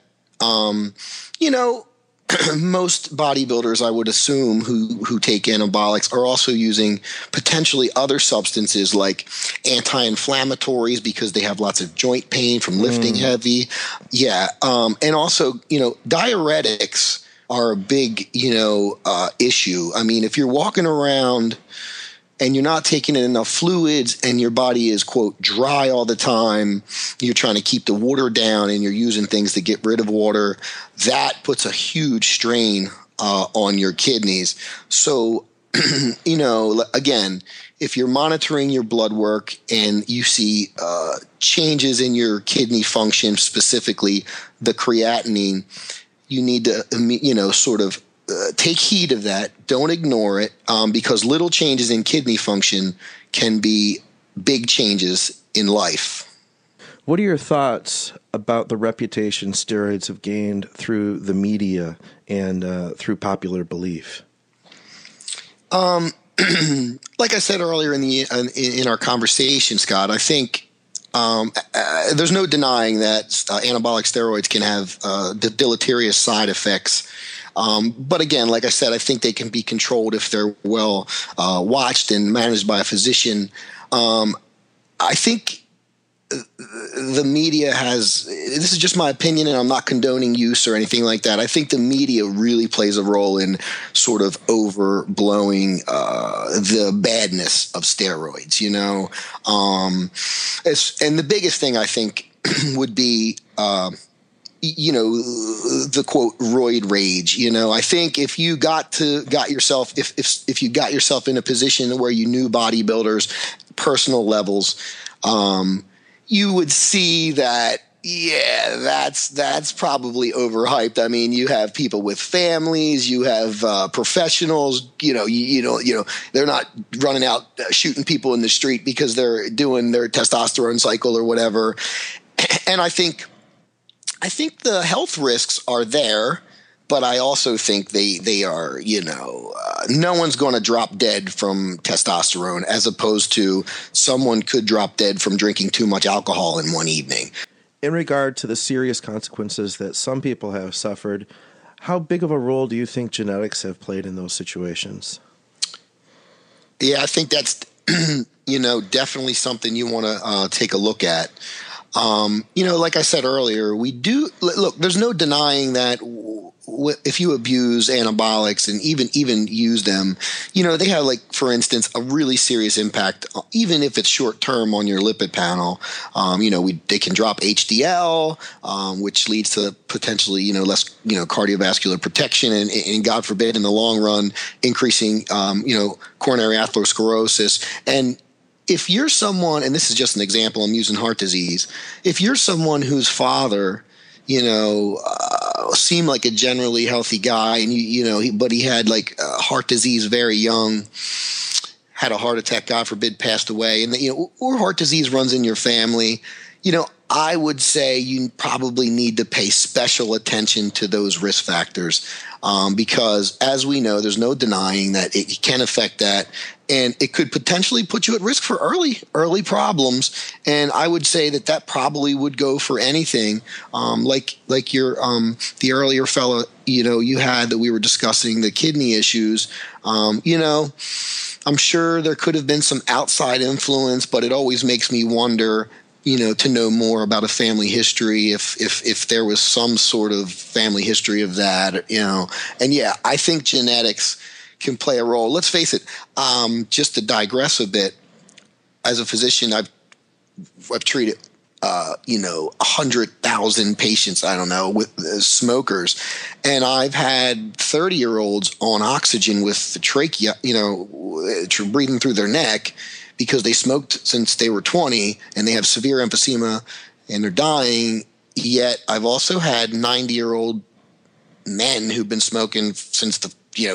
most bodybuilders, I would assume, who take anabolics are also using potentially other substances like anti-inflammatories because they have lots of joint pain from lifting heavy. Yeah. And also, diuretics are a big, issue. If you're walking around and you're not taking in enough fluids and your body is, quote, dry all the time, you're trying to keep the water down and you're using things to get rid of water, that puts a huge strain on your kidneys. So, again, if you're monitoring your blood work and you see changes in your kidney function, specifically the creatinine, you need to, take heed of that. Don't ignore it, because little changes in kidney function can be big changes in life. What are your thoughts about the reputation steroids have gained through the media and through popular belief? Like I said earlier in our conversation, Scott, I think there's no denying that anabolic steroids can have deleterious side effects. But again, like I said, I think they can be controlled if they're well watched and managed by a physician. I think the media has – this is just my opinion, and I'm not condoning use or anything like that. I think the media really plays a role in sort of overblowing the badness of steroids, and the biggest thing I think would be the quote roid rage. I think if you got yourself in a position where you knew bodybuilders' personal levels, you would see that. Yeah, that's probably overhyped. I mean, you have people with families, you have professionals. They're not running out shooting people in the street because they're doing their testosterone cycle or whatever. And I think the health risks are there, but I also think they are. No one's going to drop dead from testosterone, as opposed to someone could drop dead from drinking too much alcohol in one evening. In regard to the serious consequences that some people have suffered, how big of a role do you think genetics have played in those situations? Yeah, I think that's, definitely something you want to take a look at. Like I said earlier, there's no denying that if you abuse anabolics and even use them, they have, like, for instance, a really serious impact, even if it's short term, on your lipid panel. They can drop HDL, which leads to potentially, less, cardiovascular protection and God forbid in the long run, increasing, coronary atherosclerosis. And if you're someone, and this is just an example, I'm using heart disease. If you're someone whose father, seemed like a generally healthy guy, and but he had like heart disease very young, had a heart attack, God forbid, passed away, and or heart disease runs in your family, I would say you probably need to pay special attention to those risk factors, because, as we know, there's no denying that it can affect that, and it could potentially put you at risk for early problems. And I would say that probably would go for anything, like your the earlier fellow you had that we were discussing, the kidney issues. I'm sure there could have been some outside influence, but it always makes me wonder, to know more about a family history, if there was some sort of family history of that, And yeah, I think genetics can play a role. Let's face it, just to digress a bit, as a physician, I've treated 100,000 patients, with smokers, and I've had 30-year-olds on oxygen with the trachea, breathing through their neck, because they smoked since they were 20 and they have severe emphysema and they're dying. Yet I've also had 90-year-old men who've been smoking since the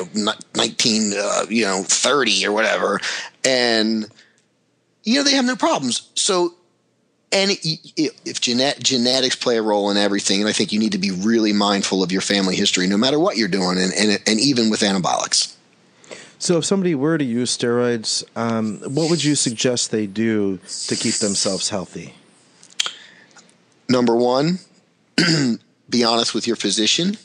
1930 or whatever, and they have no problems. So, and if genetics play a role in everything, and I think you need to be really mindful of your family history, no matter what you're doing, and even with anabolics. So if somebody were to use steroids, what would you suggest they do to keep themselves healthy? Number one, be honest with your physician.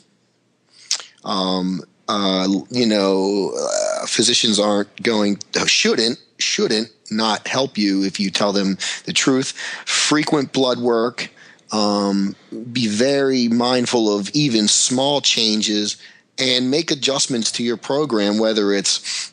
Physicians shouldn't not help you if you tell them the truth. Frequent blood work. Be very mindful of even small changes, and make adjustments to your program, whether it's,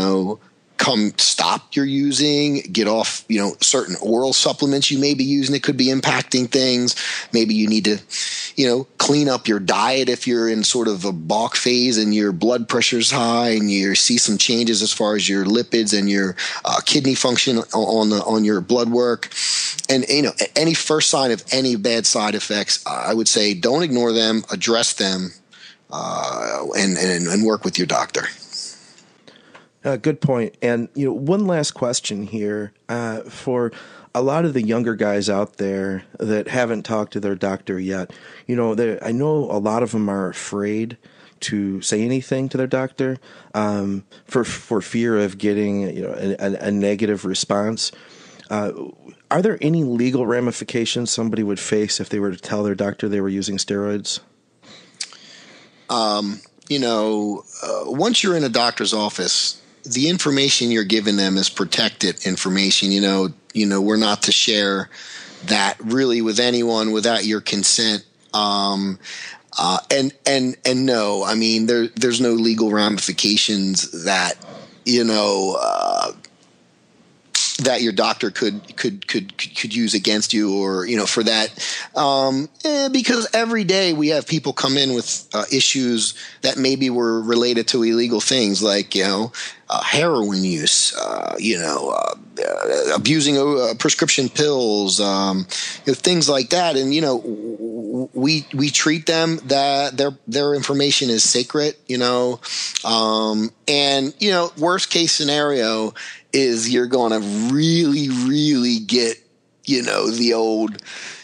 stop you're using, get off, certain oral supplements you may be using that could be impacting things. Maybe you need to, clean up your diet if you're in sort of a balk phase and your blood pressure's high and you see some changes as far as your lipids and your kidney function on your blood work. And, any first sign of any bad side effects, I would say don't ignore them, address them, and work with your doctor. Good point. And one last question here for a lot of the younger guys out there that haven't talked to their doctor yet. I know a lot of them are afraid to say anything to their doctor for fear of getting a negative response. Are there any legal ramifications somebody would face if they were to tell their doctor they were using steroids? Once you're in a doctor's office, the information you're giving them is protected information. We're not to share that really with anyone without your consent. And no, I mean, there's no legal ramifications that, that your doctor could use against you, or for that, because every day we have people come in with issues that maybe were related to illegal things, like heroin use, abusing prescription pills, things like that, and we treat them that their information is sacred, and worst case scenario is you're going to really, really get, the old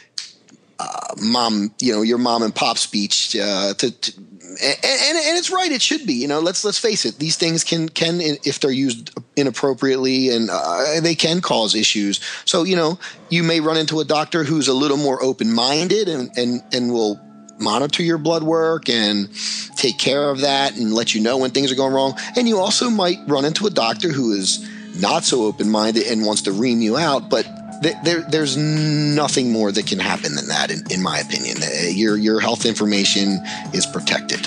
mom, your mom and pop speech and it's right. It should be, let's face it. These things can, if they're used inappropriately, and they can cause issues. So, you may run into a doctor who's a little more open-minded and will monitor your blood work and take care of that and let you know when things are going wrong. And you also might run into a doctor who is not so open-minded and wants to ream you out, but there's nothing more that can happen than that, in my opinion. Your health information is protected.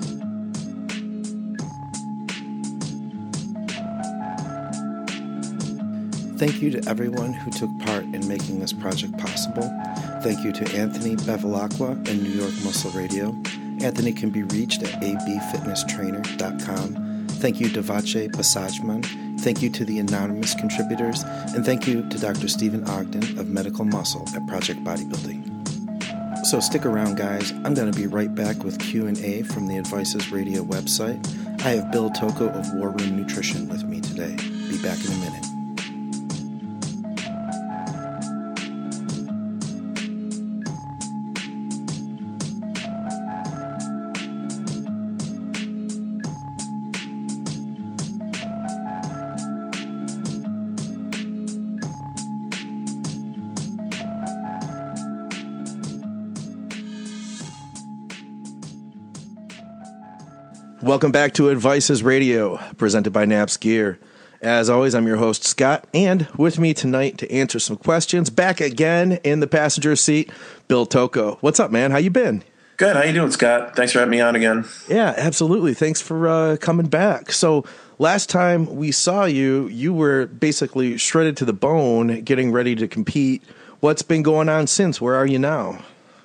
Thank you to everyone who took part in making this project possible. Thank you to Anthony Bevilacqua and New York Muscle Radio. Anthony can be reached at abfitnesstrainer.com. Thank you to Vache Basajman. Thank you to the anonymous contributors, and thank you to Dr. Stephen Ogden of Medical Muscle at Project Bodybuilding. So stick around, guys. I'm going to be right back with Q&A from the Advices Radio website. I have Bill Toko of War Room Nutrition with me today. Be back in a minute. Welcome back to Advices Radio, presented by Naps Gear. As always, I'm your host, Scott, and with me tonight to answer some questions, back again in the passenger seat, Bill Toko. What's up, man? How you been? Good. How you doing, Scott? Thanks for having me on again. Yeah, absolutely. Thanks for coming back. So last time we saw you, you were basically shredded to the bone, getting ready to compete. What's been going on since? Where are you now?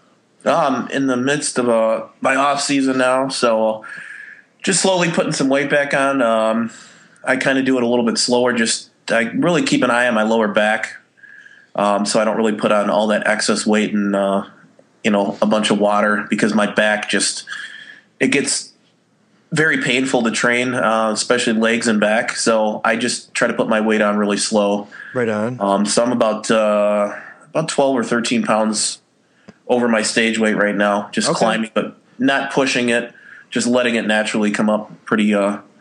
In the midst of my off season now, so just slowly putting some weight back on. I kind of do it a little bit slower. I really keep an eye on my lower back, so I don't really put on all that excess weight and a bunch of water, because my back it gets very painful to train, especially legs and back. So I just try to put my weight on really slow. Right on. So I'm about 12 or 13 pounds over my stage weight right now, just climbing, but not pushing it. Just letting it naturally come up pretty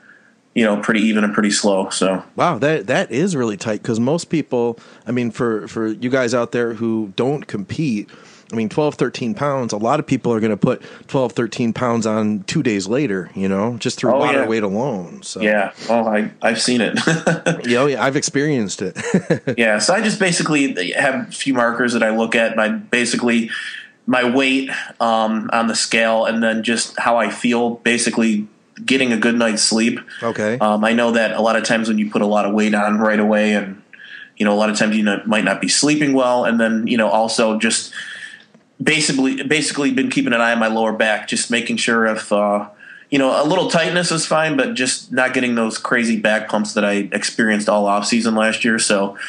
even and pretty slow. So wow, that is really tight, because most people, I mean, for you guys out there who don't compete, I mean, 12, 13 pounds, a lot of people are going to put 12, 13 pounds on 2 days later, just through water weight alone. So yeah, I've seen it. Yeah, I've experienced it. Yeah, so I just basically have a few markers that I look at, and my weight on the scale, and then just how I feel, basically getting a good night's sleep. Okay. I know that a lot of times when you put a lot of weight on right away, and a lot of times you might not be sleeping well, and then also just basically been keeping an eye on my lower back, just making sure if a little tightness is fine, but just not getting those crazy back pumps that I experienced all off season last year. So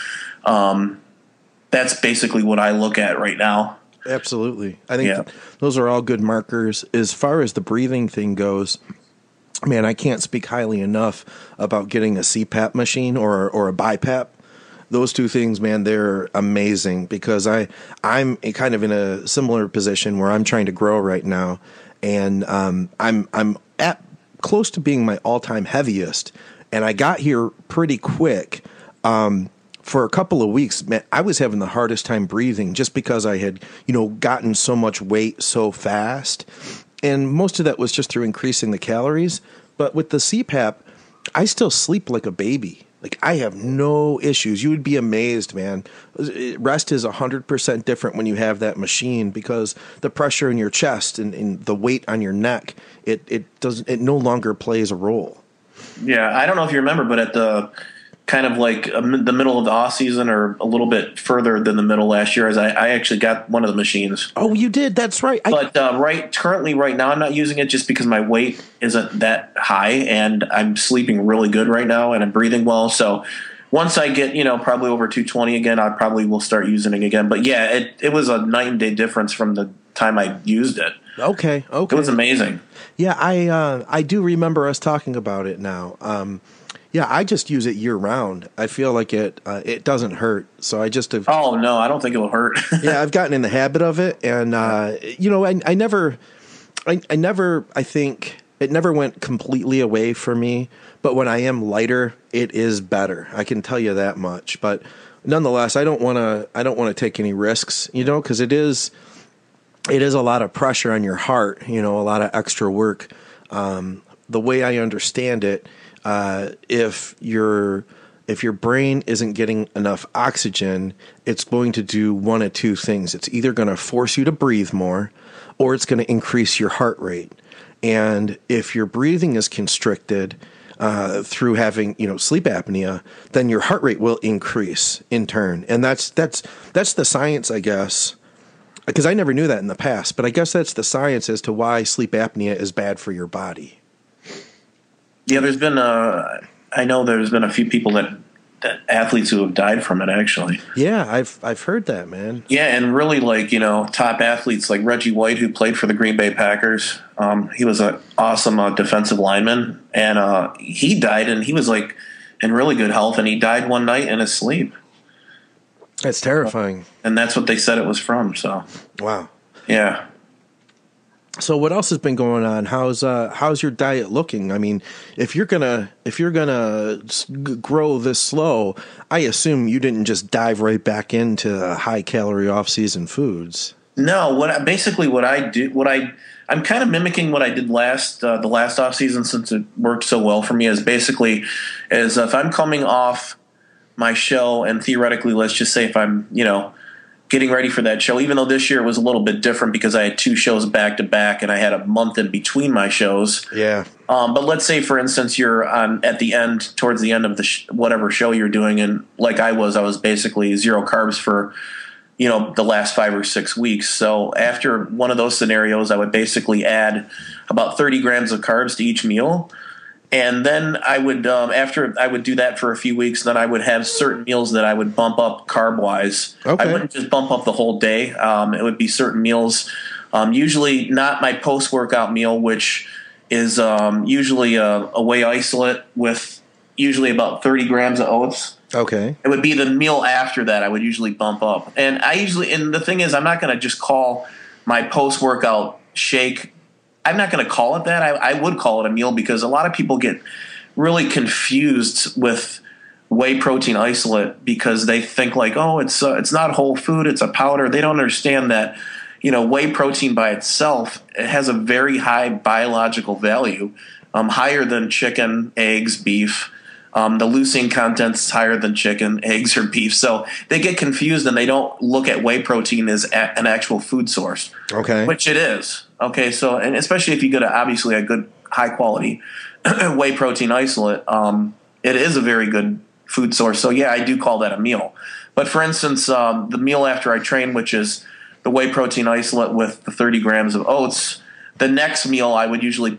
that's basically what I look at right now. Absolutely. I think those are all good markers. As far as the breathing thing goes, man, I can't speak highly enough about getting a CPAP machine or a BiPAP. Those two things, man, they're amazing, because I'm kind of in a similar position where I'm trying to grow right now, and I'm at close to being my all-time heaviest, and I got here pretty quick. For a couple of weeks, man, I was having the hardest time breathing, just because I had, gotten so much weight so fast. And most of that was just through increasing the calories. But with the CPAP, I still sleep like a baby. Like, I have no issues. You would be amazed, man. Rest is 100% different when you have that machine, because the pressure in your chest and the weight on your neck, it no longer plays a role. Yeah, I don't know if you remember, but at the kind of like the middle of the off season or a little bit further than the middle last year, as I actually got one of the machines. Oh, you did? That's right. But currently right now I'm not using it just because my weight isn't that high and I'm sleeping really good right now and I'm breathing well. So once I get, probably over 220 again, I probably will start using it again. But yeah, it was a night and day difference from the time I used it. Okay. It was amazing. Yeah, I do remember us talking about it now. Yeah, I just use it year round. I feel like it doesn't hurt, so I just have. Oh no, I don't think it will hurt. Yeah, I've gotten in the habit of it, and I think it never went completely away from me. But when I am lighter, it is better. I can tell you that much. But nonetheless, I don't want to take any risks, because it is a lot of pressure on your heart, a lot of extra work. The way I understand it. If your brain isn't getting enough oxygen, it's going to do one of two things. It's either going to force you to breathe more, or it's going to increase your heart rate. And if your breathing is constricted through having sleep apnea, then your heart rate will increase in turn. And that's the science, I guess. Because I never knew that in the past, but I guess that's the science as to why sleep apnea is bad for your body. Yeah, I know there's been a few people that athletes who have died from it, actually. Yeah, I've heard that, man. Yeah, and really, top athletes like Reggie White, who played for the Green Bay Packers. He was an awesome defensive lineman, and he died, and he was in really good health, and he died one night in his sleep. That's terrifying. And that's what they said it was from. So, wow. Yeah. So what else has been going on? How's your diet looking? I mean, if you're gonna grow this slow, I assume you didn't just dive right back into high calorie off season foods. No, I'm kind of mimicking what I did the last off season, since it worked so well for me. Is if I'm coming off my show, and theoretically, let's just say if I'm getting ready for that show, even though this year was a little bit different because I had 2 shows back to back and I had a month in between my shows. Yeah. But let's say, for instance, you're towards the end of the whatever show you're doing, and like I was basically 0 carbs for the last 5 or 6 weeks. So after one of those scenarios, I would basically add about 30 grams of carbs to each meal. And then I would, after I would do that for a few weeks, then I would have certain meals that I would bump up carb-wise. Okay. I wouldn't just bump up the whole day. It would be certain meals, usually not my post-workout meal, which is usually a whey isolate with usually about 30 grams of oats. Okay. It would be the meal after that I would usually bump up. And the thing is, I'm not going to just call my post-workout shake, I'm not going to call it that. I would call it a meal, because a lot of people get really confused with whey protein isolate because they think it's not whole food, it's a powder. They don't understand that, whey protein by itself, it has a very high biological value, higher than chicken, eggs, beef. The leucine content's higher than chicken, eggs, or beef. So they get confused and they don't look at whey protein as an actual food source. Okay. Which it is. Okay, so, and especially if you get obviously a good high quality whey protein isolate, it is a very good food source. So yeah, I do call that a meal. But for instance, the meal after I train, which is the whey protein isolate with the 30 grams of oats, the next meal I would usually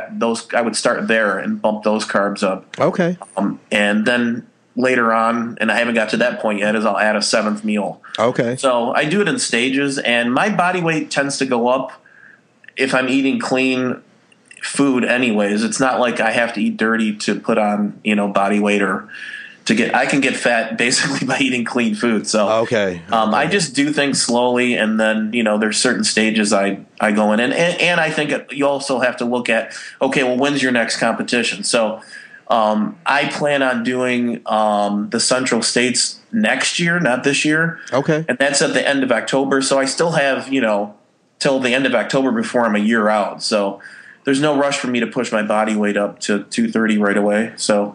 I would start there and bump those carbs up. Okay. And then later on, and I haven't got to that point yet, is I'll add a 7th meal. Okay. So I do it in stages, and my body weight tends to go up if I'm eating clean food anyways. It's not like I have to eat dirty to put on, body weight, or I can get fat basically by eating clean food. So okay. I just do things slowly, and then, there's certain stages I go in. And I think you also have to look at, okay, well, when's your next competition? So I plan on doing the Central States next year, not this year. Okay. And that's at the end of October. So I still have, till the end of October before I'm a year out. So there's no rush for me to push my body weight up to 230 right away. So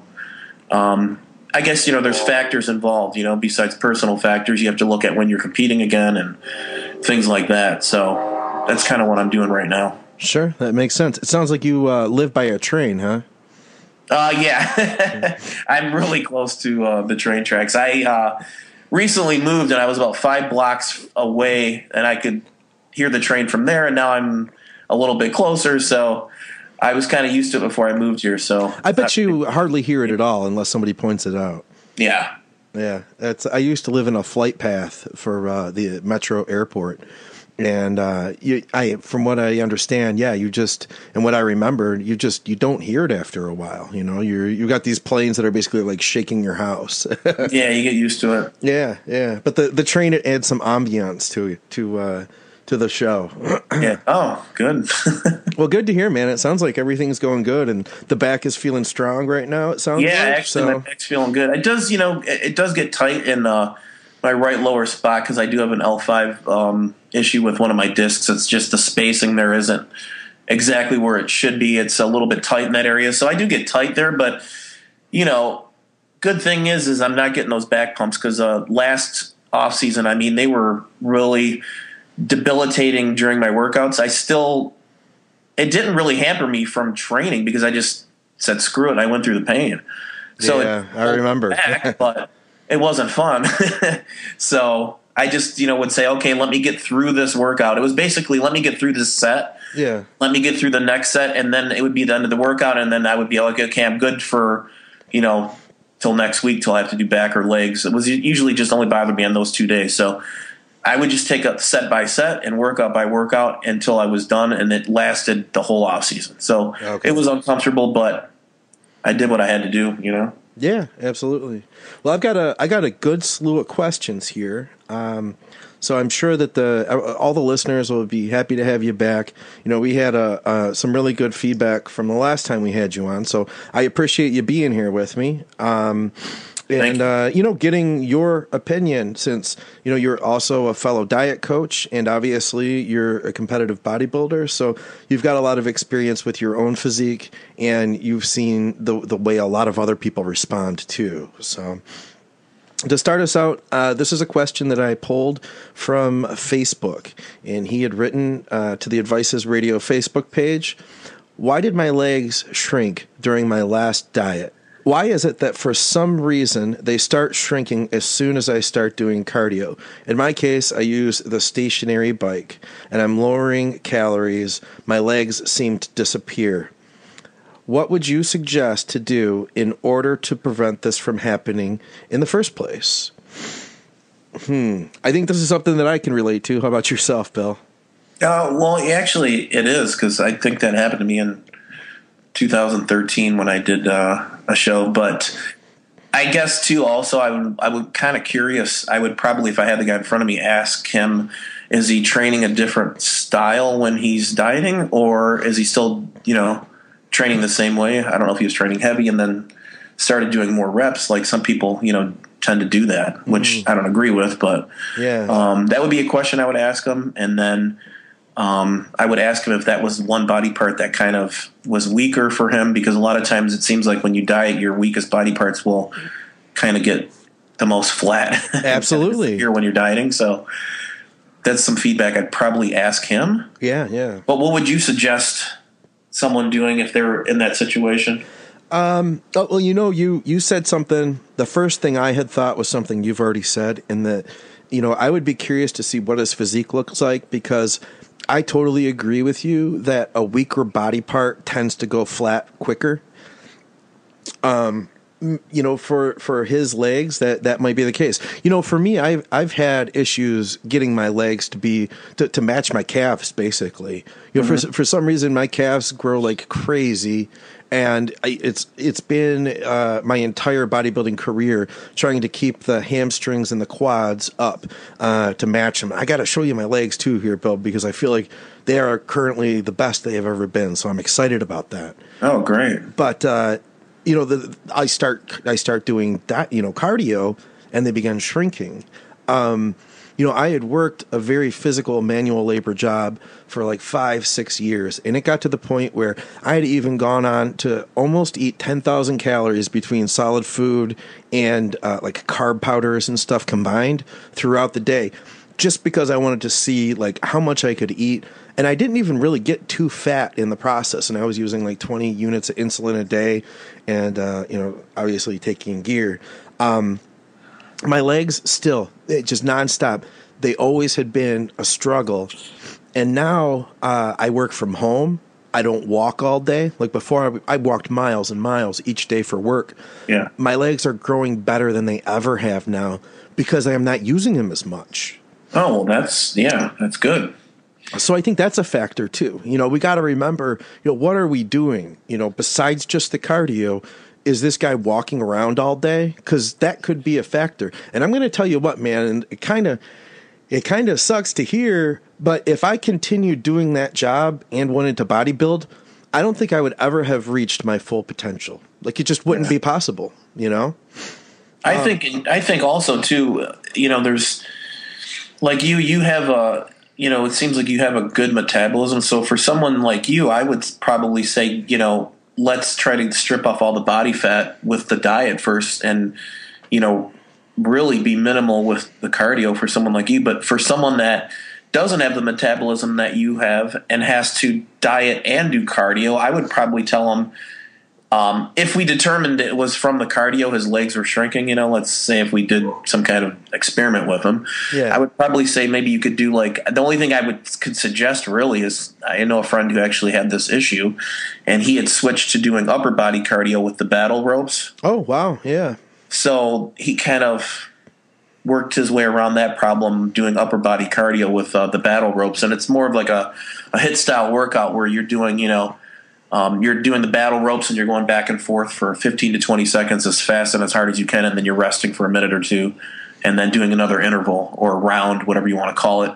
I guess, there's factors involved, besides personal factors. You have to look at when you're competing again and things like that. So that's kind of what I'm doing right now. Sure, that makes sense. It sounds like you live by a train, huh? Yeah. I'm really close to the train tracks. I recently moved, and I was about 5 blocks away, and I could hear the train from there, and now I'm a little bit closer, so I was kind of used to it before I moved here. So I bet you hardly hear it at all unless somebody points it out. Yeah. Yeah. I used to live in a flight path for the Metro Airport. And from what I understand, and what I remember, you don't hear it after a while. You know, you got these planes that are basically like shaking your house. Yeah, you get used to it. Yeah. But the train, it adds some ambiance to the show. Yeah. Oh, good. Well, good to hear, man. It sounds like everything's going good, and the back is feeling strong right now. It sounds actually, my back's feeling good. It does, it does get tight in my right lower spot because I do have an L5 issue with one of my discs. It's just the spacing there isn't exactly where it should be. It's a little bit tight in that area, so I do get tight there. But good thing is I'm not getting those back pumps because last off season, I mean, they were really debilitating during my workouts. It didn't really hamper me from training because I just said screw it and I went through the pain. So yeah, I remember. Back, but it wasn't fun. So I just would say, okay, let me get through this workout. It was basically let me get through this set. Yeah. Let me get through the next set, and then it would be the end of the workout, and then I would be like, okay, I'm good for till next week till I have to do back or legs. It was usually just only bothered me on those 2 days. So I would just take up set by set and workout by workout until I was done, and it lasted the whole off season. So It was uncomfortable, but I did what I had to do, Yeah, absolutely. Well, I got a good slew of questions here. So I'm sure that all the listeners will be happy to have you back. We had some really good feedback from the last time we had you on, so I appreciate you being here with me. Getting your opinion, since you're also a fellow diet coach, and obviously you're a competitive bodybuilder, so you've got a lot of experience with your own physique, and you've seen the way a lot of other people respond too. So to start us out, this is a question that I pulled from Facebook, and he had written to the Advices Radio Facebook page. Why did my legs shrink during my last diet? Why is it that for some reason they start shrinking as soon as I start doing cardio? In my case, I use the stationary bike, and I'm lowering calories. My legs seem to disappear. What would you suggest to do in order to prevent this from happening in the first place? I think this is something that I can relate to. How about yourself, Bill? Well, actually, it is, because I think that happened to me in 2013 when I did a show. But I guess too, also I would kind of curious. I would probably, if I had the guy in front of me, ask him, is he training a different style when he's dieting, or is he still training the same way? I don't know if he was training heavy and then started doing more reps, like some people tend to do that, which I don't agree with. But that would be a question I would ask him. And then I would ask him if that was one body part that kind of was weaker for him, because a lot of times it seems like when you diet, your weakest body parts will kind of get the most flat. Absolutely. When you're dieting. So that's some feedback I'd probably ask him. Yeah. But what would you suggest someone doing if they're in that situation? Well, you said something. The first thing I had thought was something you've already said, in that, I would be curious to see what his physique looks like, because I totally agree with you that a weaker body part tends to go flat quicker. For his legs, that might be the case. For me, I've had issues getting my legs to match my calves, basically. For some reason, my calves grow like crazy, and it's been my entire bodybuilding career trying to keep the hamstrings and the quads up to match them. I got to show you my legs too here, Bill, because I feel like they are currently the best they have ever been. So I'm excited about that. Oh, great! But I start doing that, cardio, and they began shrinking. I had worked a very physical manual labor job for like 5-6 years, and it got to the point where I had even gone on to almost eat 10,000 calories between solid food and like carb powders and stuff combined throughout the day. just because I wanted to see like how much I could eat. And I didn't even really get too fat in the process. And I was using like 20 units of insulin a day and, obviously taking gear. My legs still, just nonstop. They always had been a struggle. And now I work from home. I don't walk all day. Like before, I walked miles and miles each day for work. Yeah. My legs are growing better than they ever have now because I am not using them as much. Oh, well, that's good. So I think that's a factor too. We got to remember, what are we doing? Besides just the cardio, is this guy walking around all day? Because that could be a factor. And I'm going to tell you what, man, and it kind of sucks to hear, but if I continued doing that job and wanted to bodybuild, I don't think I would ever have reached my full potential. Like it just wouldn't be possible, I think also too, there's like you have a, it seems like you have a good metabolism. So for someone like you, I would probably say, let's try to strip off all the body fat with the diet first and, really be minimal with the cardio for someone like you. But for someone that doesn't have the metabolism that you have and has to diet and do cardio, I would probably tell them, if we determined it was from the cardio, his legs were shrinking, let's say if we did some kind of experiment with him, I would probably say maybe you could do the only thing I could suggest really is I know a friend who actually had this issue and he had switched to doing upper body cardio with the battle ropes. Oh, wow. Yeah. So he kind of worked his way around that problem doing upper body cardio with the battle ropes. And it's more of like a HIIT style workout where you're doing, you're doing the battle ropes and you're going back and forth for 15 to 20 seconds as fast and as hard as you can, and then you're resting for a minute or two and then doing another interval or round, whatever you want to call it.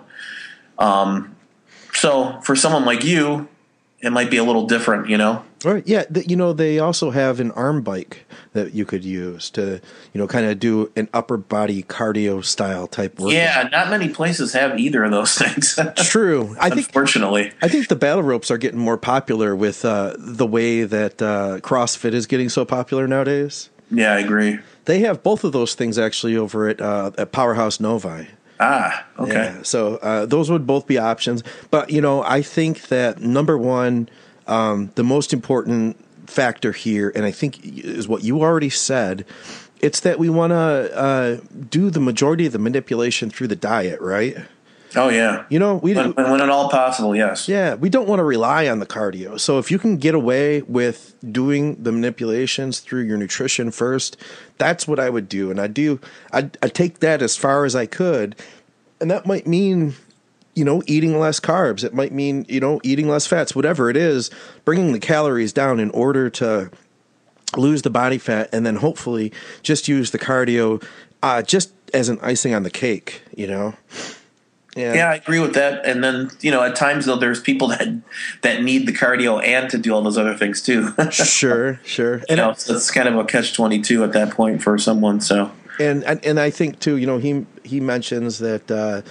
So for someone like you, it might be a little different, Right. Yeah. They also have an arm bike that you could use to, kind of do an upper body cardio style type workout. Yeah. Not many places have either of those things. True. Unfortunately. I think the battle ropes are getting more popular with the way that CrossFit is getting so popular nowadays. Yeah, I agree. They have both of those things actually over at Powerhouse Novi. Ah, okay. Yeah, so those would both be options. But, I think that number one, the most important factor here, and I think is what you already said, it's that we want to do the majority of the manipulation through the diet, right? Oh, yeah. When at all possible, yes. Yeah, we don't want to rely on the cardio. So if you can get away with doing the manipulations through your nutrition first, that's what I would do. And I'd take that as far as I could. And that might mean, eating less carbs. It might mean, eating less fats, whatever it is, bringing the calories down in order to lose the body fat and then hopefully just use the cardio just as an icing on the cake, Yeah, I agree with that. And then, at times though, there's people that need the cardio and to do all those other things too. Sure. And so it's kind of a catch-22 at that point for someone. So, and I think too, he mentions that.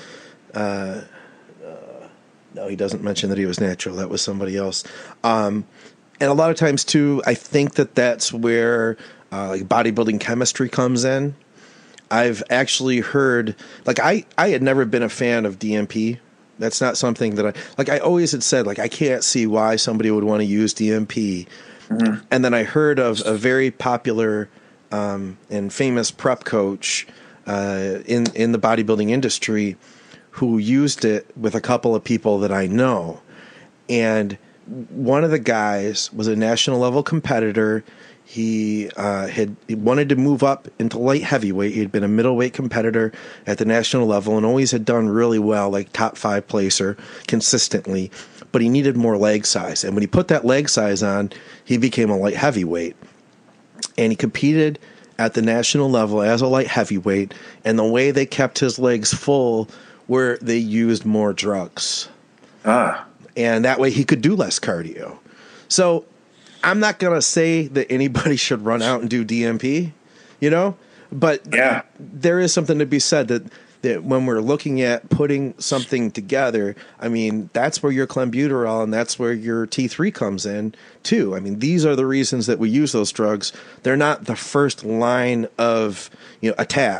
No, he doesn't mention that he was natural. That was somebody else. And a lot of times too, I think that's where like bodybuilding chemistry comes in. I've actually heard, I had never been a fan of DMP. That's not something that I always had said, I can't see why somebody would want to use DMP. Mm-hmm. And then I heard of a very popular and famous prep coach in the bodybuilding industry who used it with a couple of people that I know. And one of the guys was a national level competitor. He wanted to move up into light heavyweight. He had been a middleweight competitor at the national level and always had done really well, like top 5 placer consistently, but he needed more leg size. And when he put that leg size on, he became a light heavyweight. And he competed at the national level as a light heavyweight, and the way they kept his legs full were they used more drugs. And that way he could do less cardio. So I'm not going to say that anybody should run out and do DMP, but yeah, there is something to be said that when we're looking at putting something together, I mean, that's where your clenbuterol and that's where your T3 comes in too. I mean, these are the reasons that we use those drugs. They're not the first line of attack,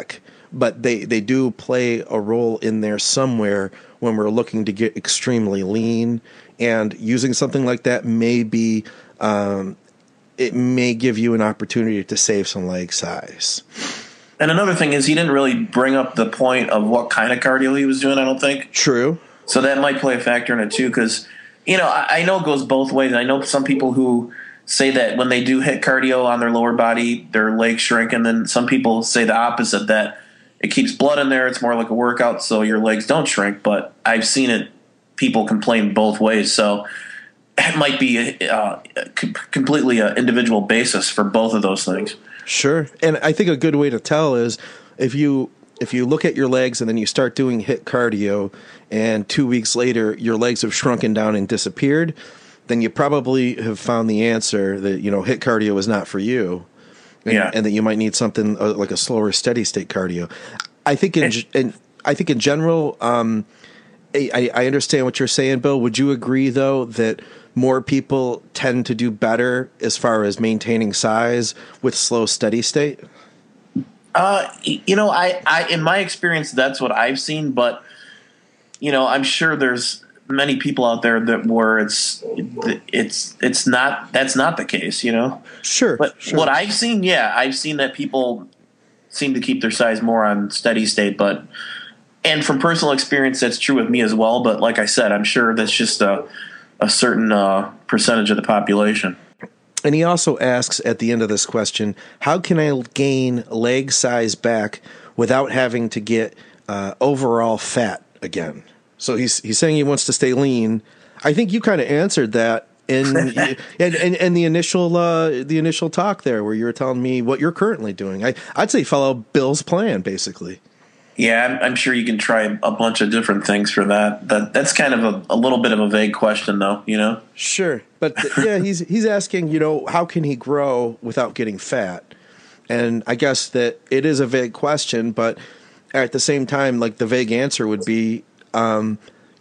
but they do play a role in there somewhere when we're looking to get extremely lean. And using something like that may be, it may give you an opportunity to save some leg size. And another thing is he didn't really bring up the point of what kind of cardio he was doing, I don't think. True. So that might play a factor in it too, because, I know it goes both ways. I know some people who say that when they do hit cardio on their lower body, their legs shrink, and then some people say the opposite, that it keeps blood in there, it's more like a workout, so your legs don't shrink. But I've seen it, people complain both ways, so it might be completely an individual basis for both of those things. Sure. And I think a good way to tell is if you look at your legs and then you start doing HIIT cardio and 2 weeks later your legs have shrunken down and disappeared, then you probably have found the answer that, HIIT cardio is not for you. And that you might need something like a slower steady state cardio. I think in general, I understand what you're saying, Bill. Would you agree though that more people tend to do better as far as maintaining size with slow steady state? I in my experience, that's what I've seen, but I'm sure there's many people out there that where it's not, that's not the case, Sure. But what I've seen, I've seen that people seem to keep their size more on steady state, and from personal experience, that's true with me as well. But like I said, I'm sure that's just a certain percentage of the population. And he also asks at the end of this question, how can I gain leg size back without having to get overall fat again? So he's saying he wants to stay lean. I think you kind of answered that in the initial talk there, where you were telling me what you're currently doing. I'd say follow Bill's plan, basically. Yeah, I'm sure you can try a bunch of different things for that. That's kind of a little bit of a vague question, though. Sure, but he's asking, how can he grow without getting fat? And I guess that it is a vague question, but at the same time, like the vague answer would be, don't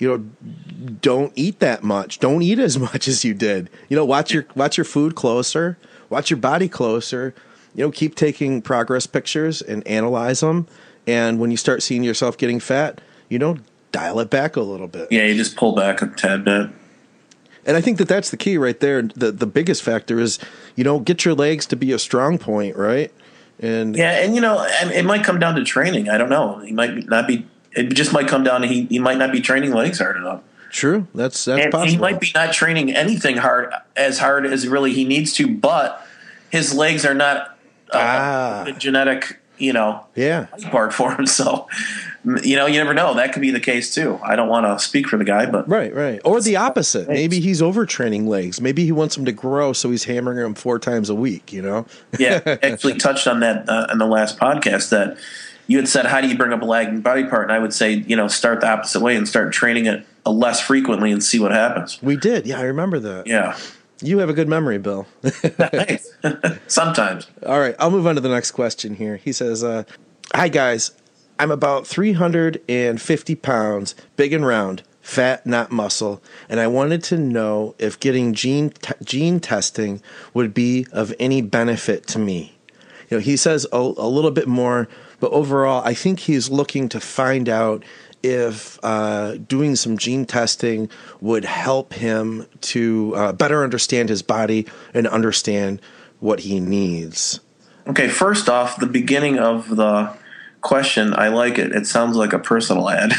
eat that much. Don't eat as much as you did. Watch your food closer. Watch your body closer. Keep taking progress pictures and analyze them. And when you start seeing yourself getting fat, dial it back a little bit. Yeah, you just pull back a tad bit. And I think that's the key right there. The biggest factor is, get your legs to be a strong point, right? And it might come down to training. I don't know. He might not be. It just might come down to he might not be training legs hard enough. True, that's possible. He might be not training anything hard as really he needs to, but his legs are not a genetic. Part for him. So, you never know. That could be the case too. I don't want to speak for the guy, but right. Or the opposite. Maybe he's overtraining legs. Maybe he wants them to grow, so he's hammering them 4 times a week. Yeah, actually touched on that in the last podcast. That you had said, how do you bring up a lagging body part? And I would say, start the opposite way and start training it less frequently and see what happens. We did. Yeah, I remember that. Yeah. You have a good memory, Bill. Thanks. Sometimes. All right, I'll move on to the next question here. He says, hi, guys. I'm about 350 pounds, big and round, fat, not muscle, and I wanted to know if getting gene testing would be of any benefit to me. He says a little bit more, but overall, I think he's looking to find out if doing some gene testing would help him to better understand his body and understand what he needs. Okay, first off, the beginning of the question, I like it. It sounds like a personal ad.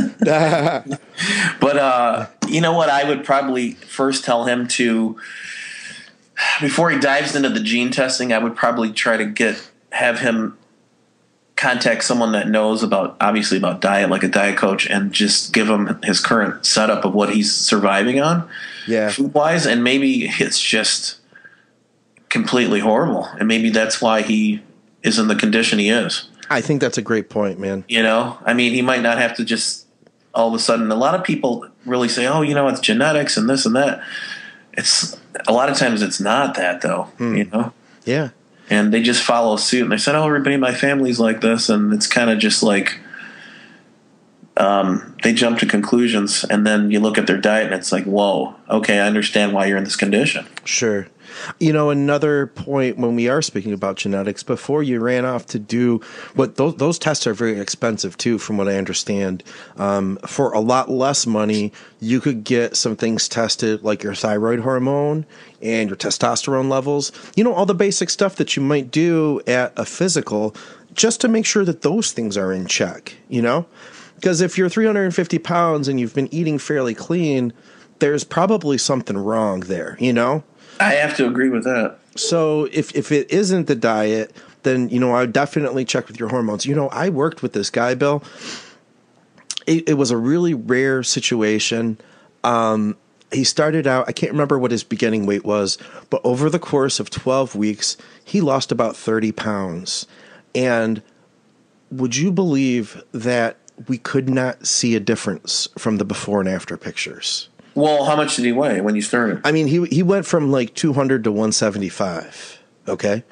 But you know what? I would probably first tell him to, before he dives into the gene testing, I would probably try to have him contact someone that knows about diet, like a diet coach, and just give him his current setup of what he's surviving on, food wise, and maybe it's just completely horrible, and maybe that's why he is in the condition he is. I think that's a great point, man. He might not have to just all of a sudden. A lot of people really say, "Oh, it's genetics and this and that." It's a lot of times it's not that though. Yeah. And they just follow suit, and they said, "Oh, everybody in my family's like this," and it's kind of just like they jump to conclusions, and then you look at their diet, and it's like, "Whoa, okay, I understand why you're in this condition." Sure. Another point when we are speaking about genetics, before you ran off to do what those tests are very expensive too, from what I understand. For a lot less money, you could get some things tested like your thyroid hormone and your testosterone levels. All the basic stuff that you might do at a physical just to make sure that those things are in check, Because if you're 350 pounds and you've been eating fairly clean, there's probably something wrong there, I have to agree with that. So if it isn't the diet, then, I would definitely check with your hormones. I worked with this guy, Bill. It was a really rare situation. He started out, I can't remember what his beginning weight was, but over the course of 12 weeks, he lost about 30 pounds. And would you believe that we could not see a difference from the before and after pictures? Well, how much did he weigh when you started? I mean, he went from like 200 to 175. Okay.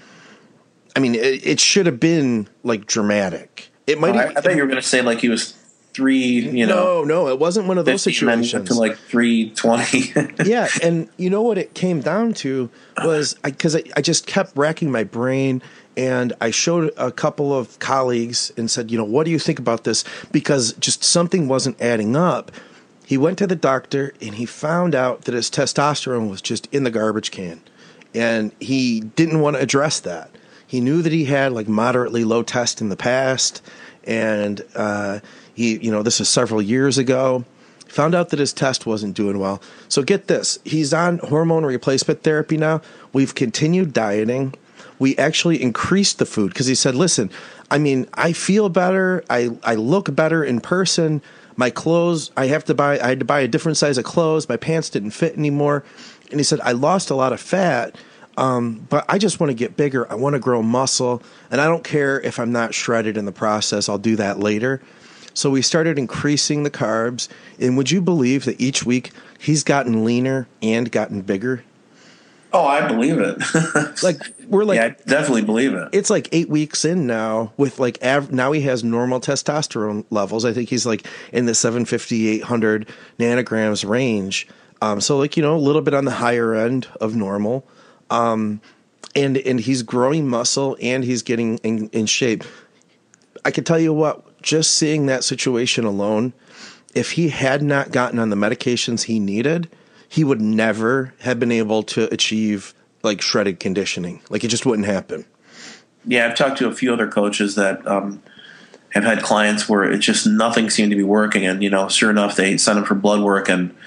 I mean, it should have been like dramatic. It might. I thought you were going to say like he was 3. No, it wasn't one of those situations. To like 320. Yeah, and what it came down to was because I just kept racking my brain. And I showed a couple of colleagues and said, what do you think about this? Because just something wasn't adding up. He went to the doctor and he found out that his testosterone was just in the garbage can. And he didn't want to address that. He knew that he had like moderately low test in the past. And this is several years ago. Found out that his test wasn't doing well. So get this. He's on hormone replacement therapy now. We've continued dieting. We actually increased the food because he said, listen, I mean, I feel better. I look better in person. My clothes, I had to buy a different size of clothes. My pants didn't fit anymore. And he said, I lost a lot of fat, but I just want to get bigger. I want to grow muscle. And I don't care if I'm not shredded in the process. I'll do that later. So we started increasing the carbs. And would you believe that each week he's gotten leaner and gotten bigger? Oh, I believe it. I definitely believe it. It's like 8 weeks in now with now he has normal testosterone levels. I think he's like in the 750, 800 nanograms range. So a little bit on the higher end of normal. And he's growing muscle and he's getting in shape. I can tell you what, just seeing that situation alone, if he had not gotten on the medications he needed, he would never have been able to achieve like shredded conditioning. Like it just wouldn't happen. Yeah, I've talked to a few other coaches that have had clients where it just nothing seemed to be working, and sure enough, they send them for blood work, and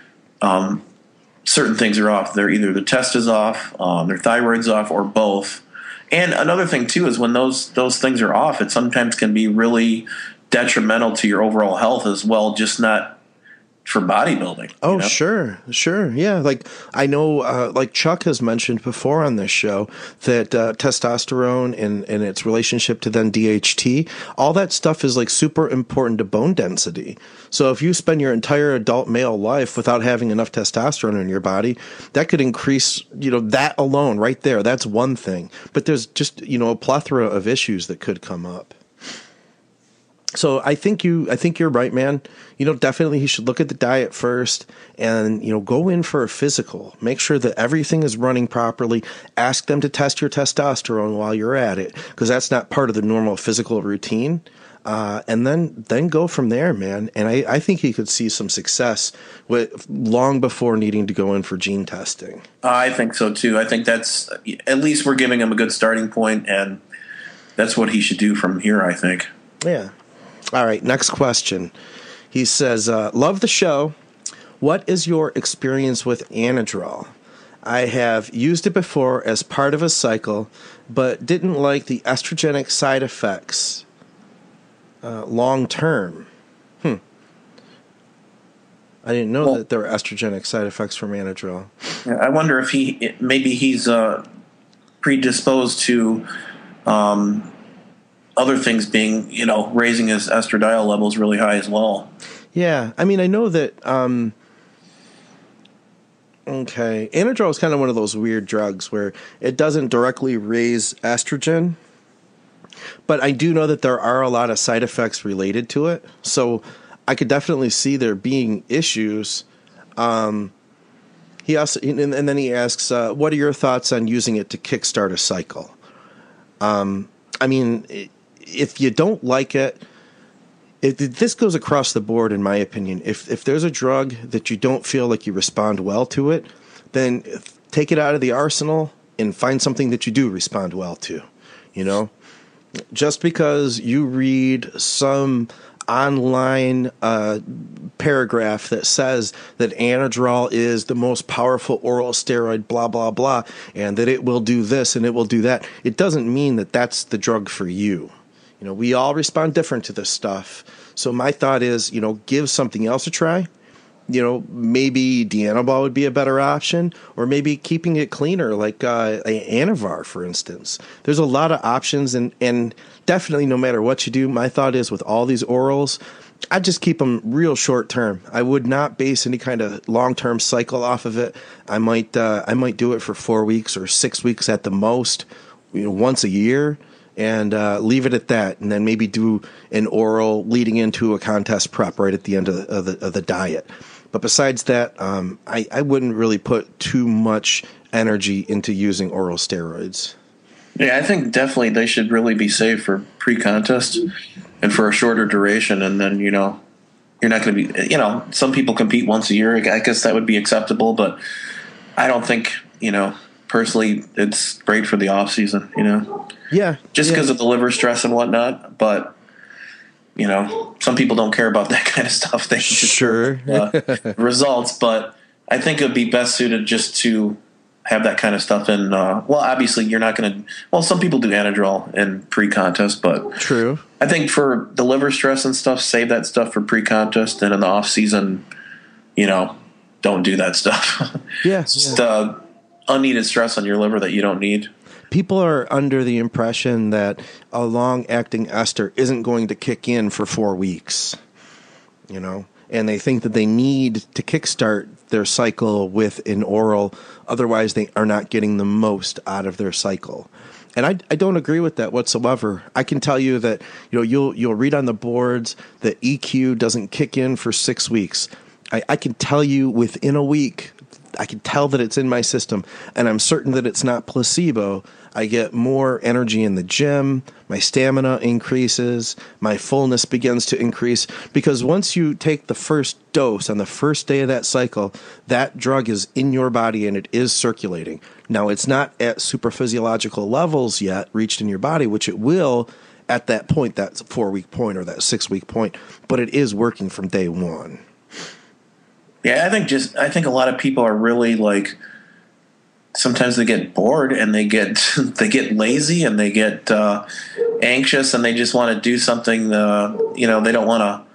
certain things are off. They're either the test is off, their thyroid's off, or both. And another thing too is when those things are off, it sometimes can be really detrimental to your overall health as well. Just not for bodybuilding. Oh, sure. Yeah. Like I know, like Chuck has mentioned before on this show that testosterone and its relationship to then DHT, all that stuff is like super important to bone density. So if you spend your entire adult male life without having enough testosterone in your body, that could increase, that alone right there. That's one thing. But there's just, a plethora of issues that could come up. So I think you're right, man. Definitely he should look at the diet first and, go in for a physical. Make sure that everything is running properly. Ask them to test your testosterone while you're at it, because that's not part of the normal physical routine. And then go from there, man. And I think he could see some success long before needing to go in for gene testing. I think so too. I think that's, at least we're giving him a good starting point, and that's what he should do from here, I think. Yeah. All right, next question. He says, love the show. What is your experience with Anadrol? I have used it before as part of a cycle, but didn't like the estrogenic side effects long term. I didn't know that there were estrogenic side effects from Anadrol. I wonder if he's predisposed to other things being, raising his estradiol levels really high as well. Yeah. I mean, I know that, Anadrol is kind of one of those weird drugs where it doesn't directly raise estrogen, but I do know that there are a lot of side effects related to it. So I could definitely see there being issues, He also, and then he asks, what are your thoughts on using it to kickstart a cycle? I mean, if you don't like it, this goes across the board, in my opinion. If there's a drug that you don't feel like you respond well to it, then take it out of the arsenal and find something that you do respond well to. You know, just because you read some online paragraph that says that Anadrol is the most powerful oral steroid, blah, blah, blah, and that it will do this and it will do that, it doesn't mean that that's the drug for you. You know, we all respond different to this stuff. So my thought is, you know, give something else a try. You know, maybe Dianabol would be a better option, or maybe keeping it cleaner, like Anavar, for instance. There's a lot of options, and definitely no matter what you do, my thought is with all these orals, I just keep them real short term. I would not base any kind of long term cycle off of it. I might do it for 4 weeks or 6 weeks at the most, you know, once a year, and leave it at that, and then maybe do an oral leading into a contest prep right at the end of the diet. But besides that, I wouldn't really put too much energy into using oral steroids. Yeah, I think definitely they should really be saved for pre-contest and for a shorter duration. And then, you know, you're not going to be, you know, some people compete once a year. I guess that would be acceptable, but I don't think, you know, personally it's great for the off season, you know? Yeah. Just because of the liver stress and whatnot. But, you know, some people don't care about that kind of stuff. They just results. But I think it would be best suited just to have that kind of stuff in. Well, obviously, you're not going to. Well, some people do Anadrol in pre-contest, but true. I think for the liver stress and stuff, save that stuff for pre-contest, and in the off season, you know, don't do that stuff. Yeah, just unneeded stress on your liver that you don't need. People are under the impression that a long-acting ester isn't going to kick in for 4 weeks, you know, and they think that they need to kickstart their cycle with an oral, otherwise they are not getting the most out of their cycle. And I don't agree with that whatsoever. I can tell you that, you know, you'll read on the boards that EQ doesn't kick in for 6 weeks. I can tell you within a week, I can tell that it's in my system, and I'm certain that it's not placebo. I get more energy in the gym, my stamina increases, my fullness begins to increase, because once you take the first dose on the first day of that cycle, that drug is in your body and it is circulating. Now, it's not at superphysiological levels yet reached in your body, which it will at that point, that 4 week point or that 6 week point, but it is working from day one. Yeah, I think a lot of people are really like, sometimes they get bored and they get lazy and they get anxious and they just want to do something. You know, they don't want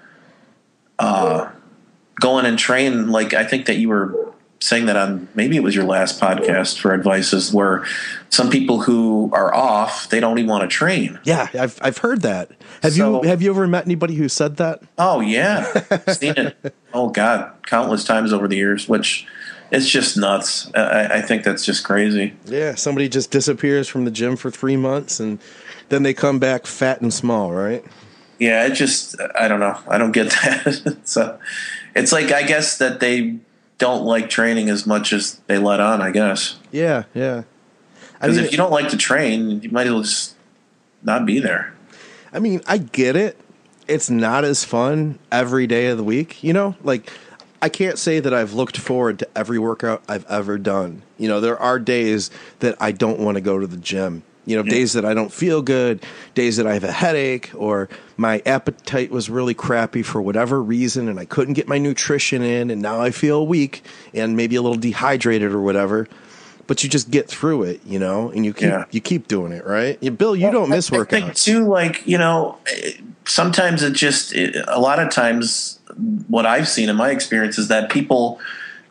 to go in and train. Like, I think that you were saying that on, maybe it was your last podcast for Advices, where some people who are off, they don't even want to train. Yeah, I've heard that. Have you ever met anybody who said that? Oh yeah, seen it. Oh God, countless times over the years, which it's just nuts. I think that's just crazy. Yeah, somebody just disappears from the gym for 3 months and then they come back fat and small, right? Yeah, it just, I don't know. I don't get that. So it's like, I guess that they don't like training as much as they let on, I guess. Yeah, yeah. Because if you don't like to train, you might as well just not be there. I mean, I get it. It's not as fun every day of the week, you know? Like, I can't say that I've looked forward to every workout I've ever done. You know, there are days that I don't want to go to the gym. You know, days that I don't feel good, days that I have a headache, or my appetite was really crappy for whatever reason, and I couldn't get my nutrition in, and now I feel weak and maybe a little dehydrated or whatever. But you just get through it, you know, and you keep doing it, right? Bill, you don't miss workouts. I think too, like, you know, sometimes a lot of times what I've seen in my experience is that people,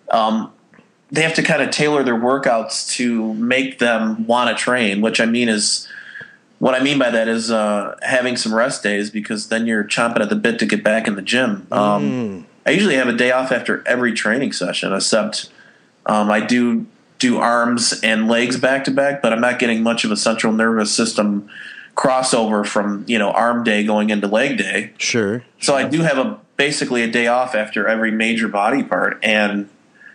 they have to kind of tailor their workouts to make them want to train, which what I mean by that is having some rest days, because then you're chomping at the bit to get back in the gym. I usually have a day off after every training session, except I do arms and legs back to back, but I'm not getting much of a central nervous system crossover from, you know, arm day going into leg day. Sure. So I do have basically a day off after every major body part, and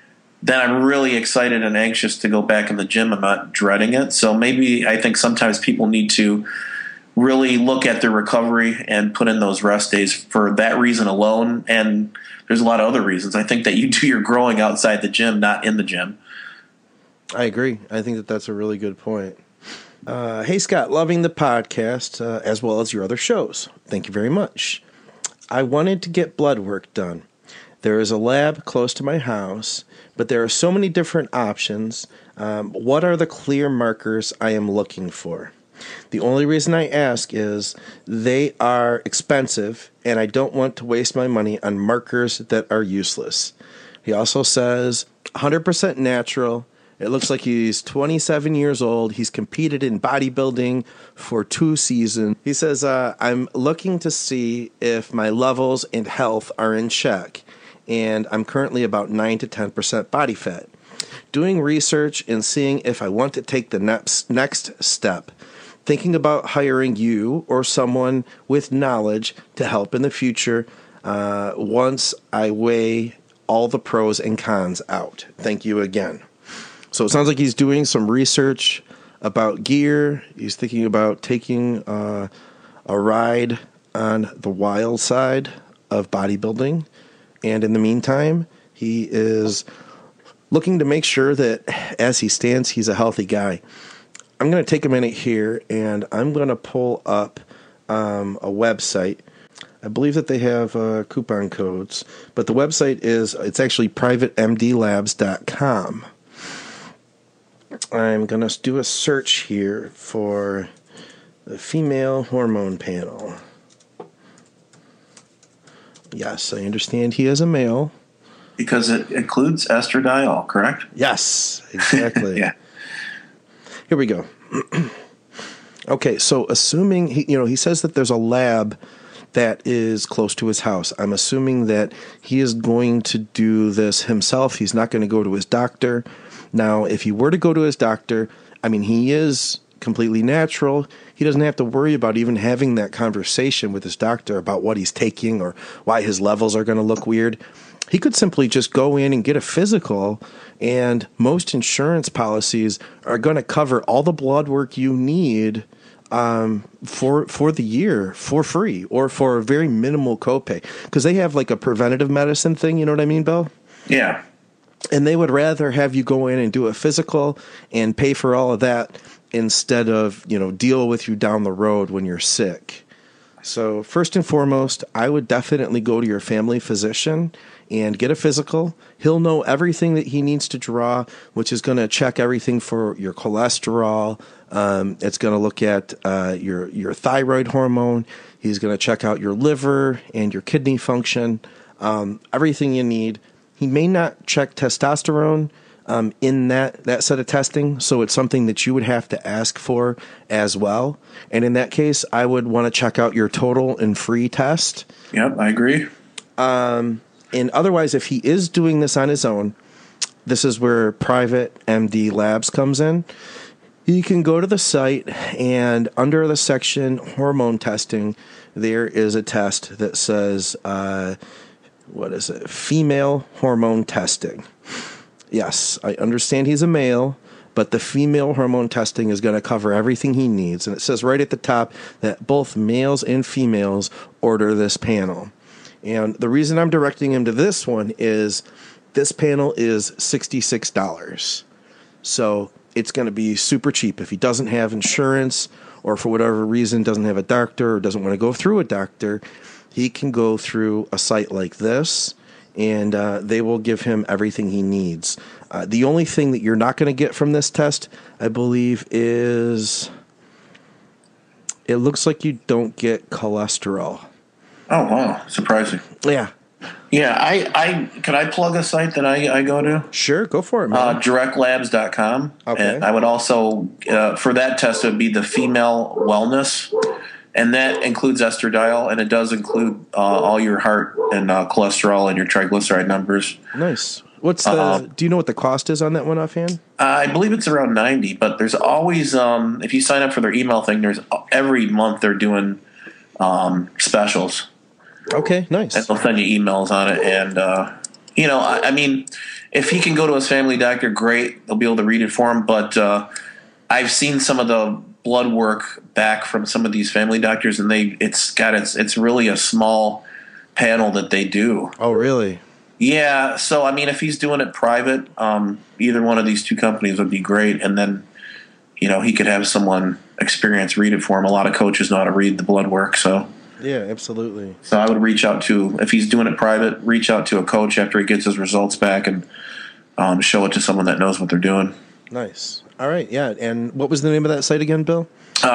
then I'm really excited and anxious to go back in the gym. I'm not dreading it. So maybe I think sometimes people need to really look at their recovery and put in those rest days for that reason alone. And there's a lot of other reasons. I think that you do your growing outside the gym, not in the gym. I agree. I think that that's a really good point. Hey, Scott, loving the podcast as well as your other shows. Thank you very much. I wanted to get blood work done. There is a lab close to my house, but there are so many different options. What are the clear markers I am looking for? The only reason I ask is they are expensive, and I don't want to waste my money on markers that are useless. He also says 100% natural. It looks like he's 27 years old. He's competed in bodybuilding for 2 seasons. He says, I'm looking to see if my levels and health are in check, and I'm currently about 9 to 10% body fat. Doing research and seeing if I want to take the next step. Thinking about hiring you or someone with knowledge to help in the future once I weigh all the pros and cons out. Thank you again. So it sounds like he's doing some research about gear. He's thinking about taking a ride on the wild side of bodybuilding. And in the meantime, he is looking to make sure that as he stands, he's a healthy guy. I'm going to take a minute here, and I'm going to pull up a website. I believe that they have coupon codes, but the website it's actually privatemdlabs.com. I'm going to do a search here for the female hormone panel. Yes, I understand he is a male. Because it includes estradiol, correct? Yes, exactly. Yeah. Here we go. Okay, so assuming he says that there's a lab that is close to his house. I'm assuming that he is going to do this himself. He's not going to go to his doctor. Now, if he were to go to his doctor, I mean, he is completely natural. He doesn't have to worry about even having that conversation with his doctor about what he's taking or why his levels are going to look weird. He could simply just go in and get a physical, and most insurance policies are going to cover all the blood work you need for the year for free or for a very minimal copay, because they have like a preventative medicine thing. You know what I mean, Bill? Yeah. And they would rather have you go in and do a physical and pay for all of that instead of, deal with you down the road when you're sick. So first and foremost, I would definitely go to your family physician and get a physical. He'll know everything that he needs to draw, which is going to check everything for your cholesterol. It's going to look at your thyroid hormone. He's going to check out your liver and your kidney function, everything you need. He may not check testosterone in that set of testing, so it's something that you would have to ask for as well. And in that case, I would want to check out your total and free test. Yep, I agree. And otherwise, if he is doing this on his own, this is where Private MD Labs comes in. You can go to the site, and under the section hormone testing, there is a test that says, female hormone testing. Yes, I understand he's a male, but the female hormone testing is going to cover everything he needs. And it says right at the top that both males and females order this panel. And the reason I'm directing him to this one is this panel is $66. So it's going to be super cheap. If he doesn't have insurance or for whatever reason doesn't have a doctor or doesn't want to go through a doctor, he can go through a site like this, and they will give him everything he needs. The only thing that you're not going to get from this test, I believe, is it looks like you don't get cholesterol. Oh, wow. Surprising. Yeah. Yeah, I can I plug a site that I go to? Sure, go for it, man. Directlabs.com. Okay. And I would also, for that test, it would be the female wellness. And that includes estradiol, and it does include all your heart and cholesterol and your triglyceride numbers. Nice. What's the? Do you know what the cost is on that one offhand? I believe it's around $90, but there's always if you sign up for their email thing, there's every month they're doing specials. Okay, nice. And they'll send you emails on it, and I mean, if he can go to his family doctor, great. They'll be able to read it for him. But I've seen some of the blood work back from some of these family doctors, and it's really a small panel that they do. Oh, really? Yeah. So, I mean, if he's doing it private, either one of these two companies would be great. And then, he could have someone experienced read it for him. A lot of coaches know how to read the blood work, so. Yeah, absolutely. So I would reach out to, if he's doing it private, reach out to a coach after he gets his results back and show it to someone that knows what they're doing. Nice. All right, yeah. And what was the name of that site again, Bill?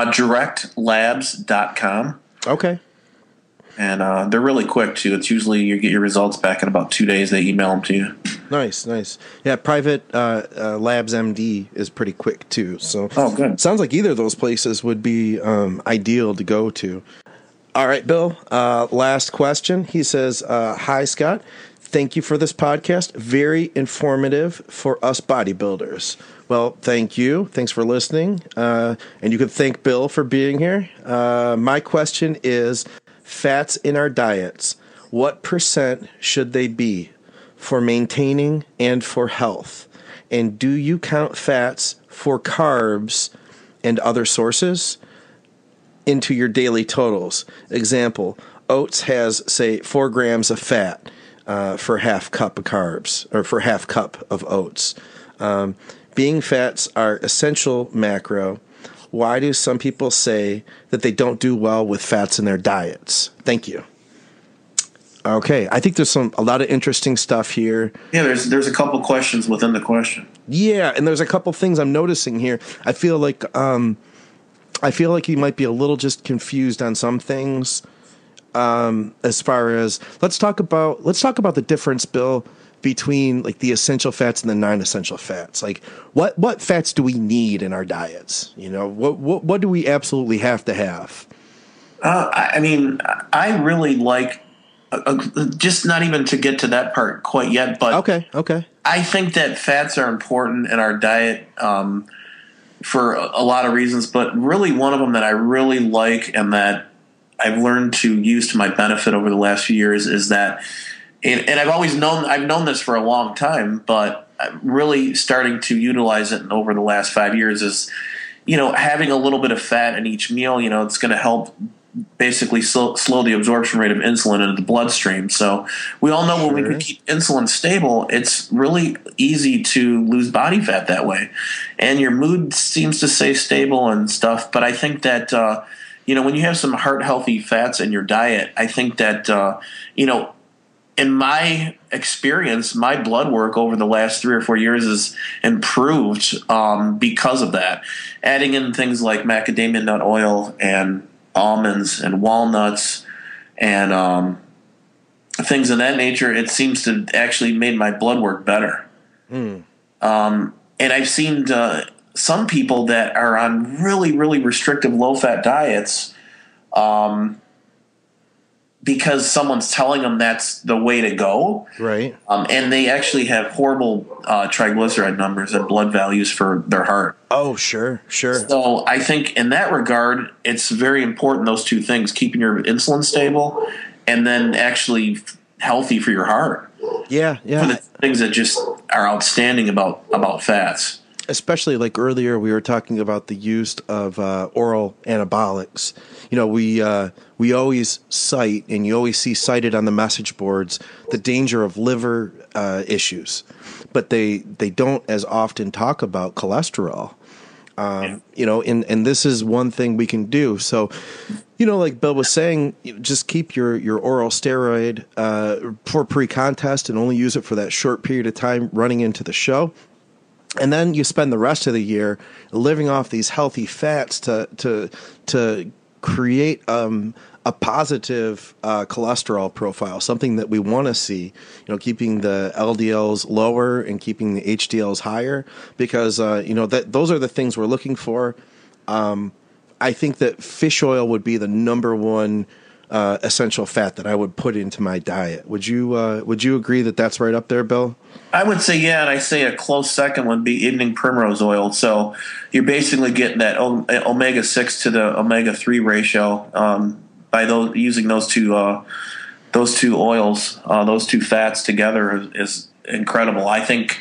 DirectLabs.com. Okay. And they're really quick, too. It's usually you get your results back in about 2 days. They email them to you. Nice. Yeah, Private Labs MD is pretty quick, too. So, oh, good. Sounds like either of those places would be ideal to go to. All right, Bill, last question. He says, hi, Scott. Thank you for this podcast. Very informative for us bodybuilders. Well, thank you. Thanks for listening. And you can thank Bill for being here. My question is, fats in our diets, what % should they be for maintaining and for health? And do you count fats for carbs and other sources into your daily totals? Example, oats has, say, 4 grams of fat for half cup of carbs, or for half cup of oats. Being fats are essential macro. Why do some people say that they don't do well with fats in their diets? Thank you. Okay, I think there's a lot of interesting stuff here. Yeah, there's a couple questions within the question. Yeah, and there's a couple things I'm noticing here. I feel like you might be a little just confused on some things. As far as let's talk about the difference, Bill, between like the essential fats and the non-essential fats. Like what fats do we need in our diets? What do we absolutely have to have? I mean, I really like just not even to get to that part quite yet, but okay. I think that fats are important in our diet for a lot of reasons, but really one of them that I really like and that I've learned to use to my benefit over the last few years is that, and I've known this for a long time, but I'm really starting to utilize it over the last 5 years is, having a little bit of fat in each meal, it's going to help basically slow the absorption rate of insulin into the bloodstream. So we all know when we can keep insulin stable, it's really easy to lose body fat that way. And your mood seems to stay stable and stuff. But I think that, when you have some heart-healthy fats in your diet, I think that, in my experience, my blood work over the last 3 or 4 years has improved because of that. Adding in things like macadamia nut oil and almonds and walnuts and things of that nature, it seems to actually made my blood work better. And I've seen some people that are on really, really restrictive low-fat diets because someone's telling them that's the way to go. Right. And they actually have horrible triglyceride numbers and blood values for their heart. Oh, sure. So I think in that regard, it's very important, those two things, keeping your insulin stable and then actually healthy for your heart. Yeah. For the things that just are outstanding about fats. Especially like earlier, we were talking about the use of oral anabolics. We always cite, and you always see cited on the message boards, the danger of liver issues, but they don't as often talk about cholesterol. And this is one thing we can do. So, like Bill was saying, just keep your oral steroid for pre-contest and only use it for that short period of time running into the show. And then you spend the rest of the year living off these healthy fats to create a positive cholesterol profile, something that we want to see. Keeping the LDLs lower and keeping the HDLs higher, because that those are the things we're looking for. I think that fish oil would be the number one essential fat that I would put into my diet. Would you agree that that's right up there, Bill? I would say, yeah, and I say a close second would be evening primrose oil. So you're basically getting that omega-6 to the omega-3 ratio by using those two those two oils, those two fats together is incredible. I think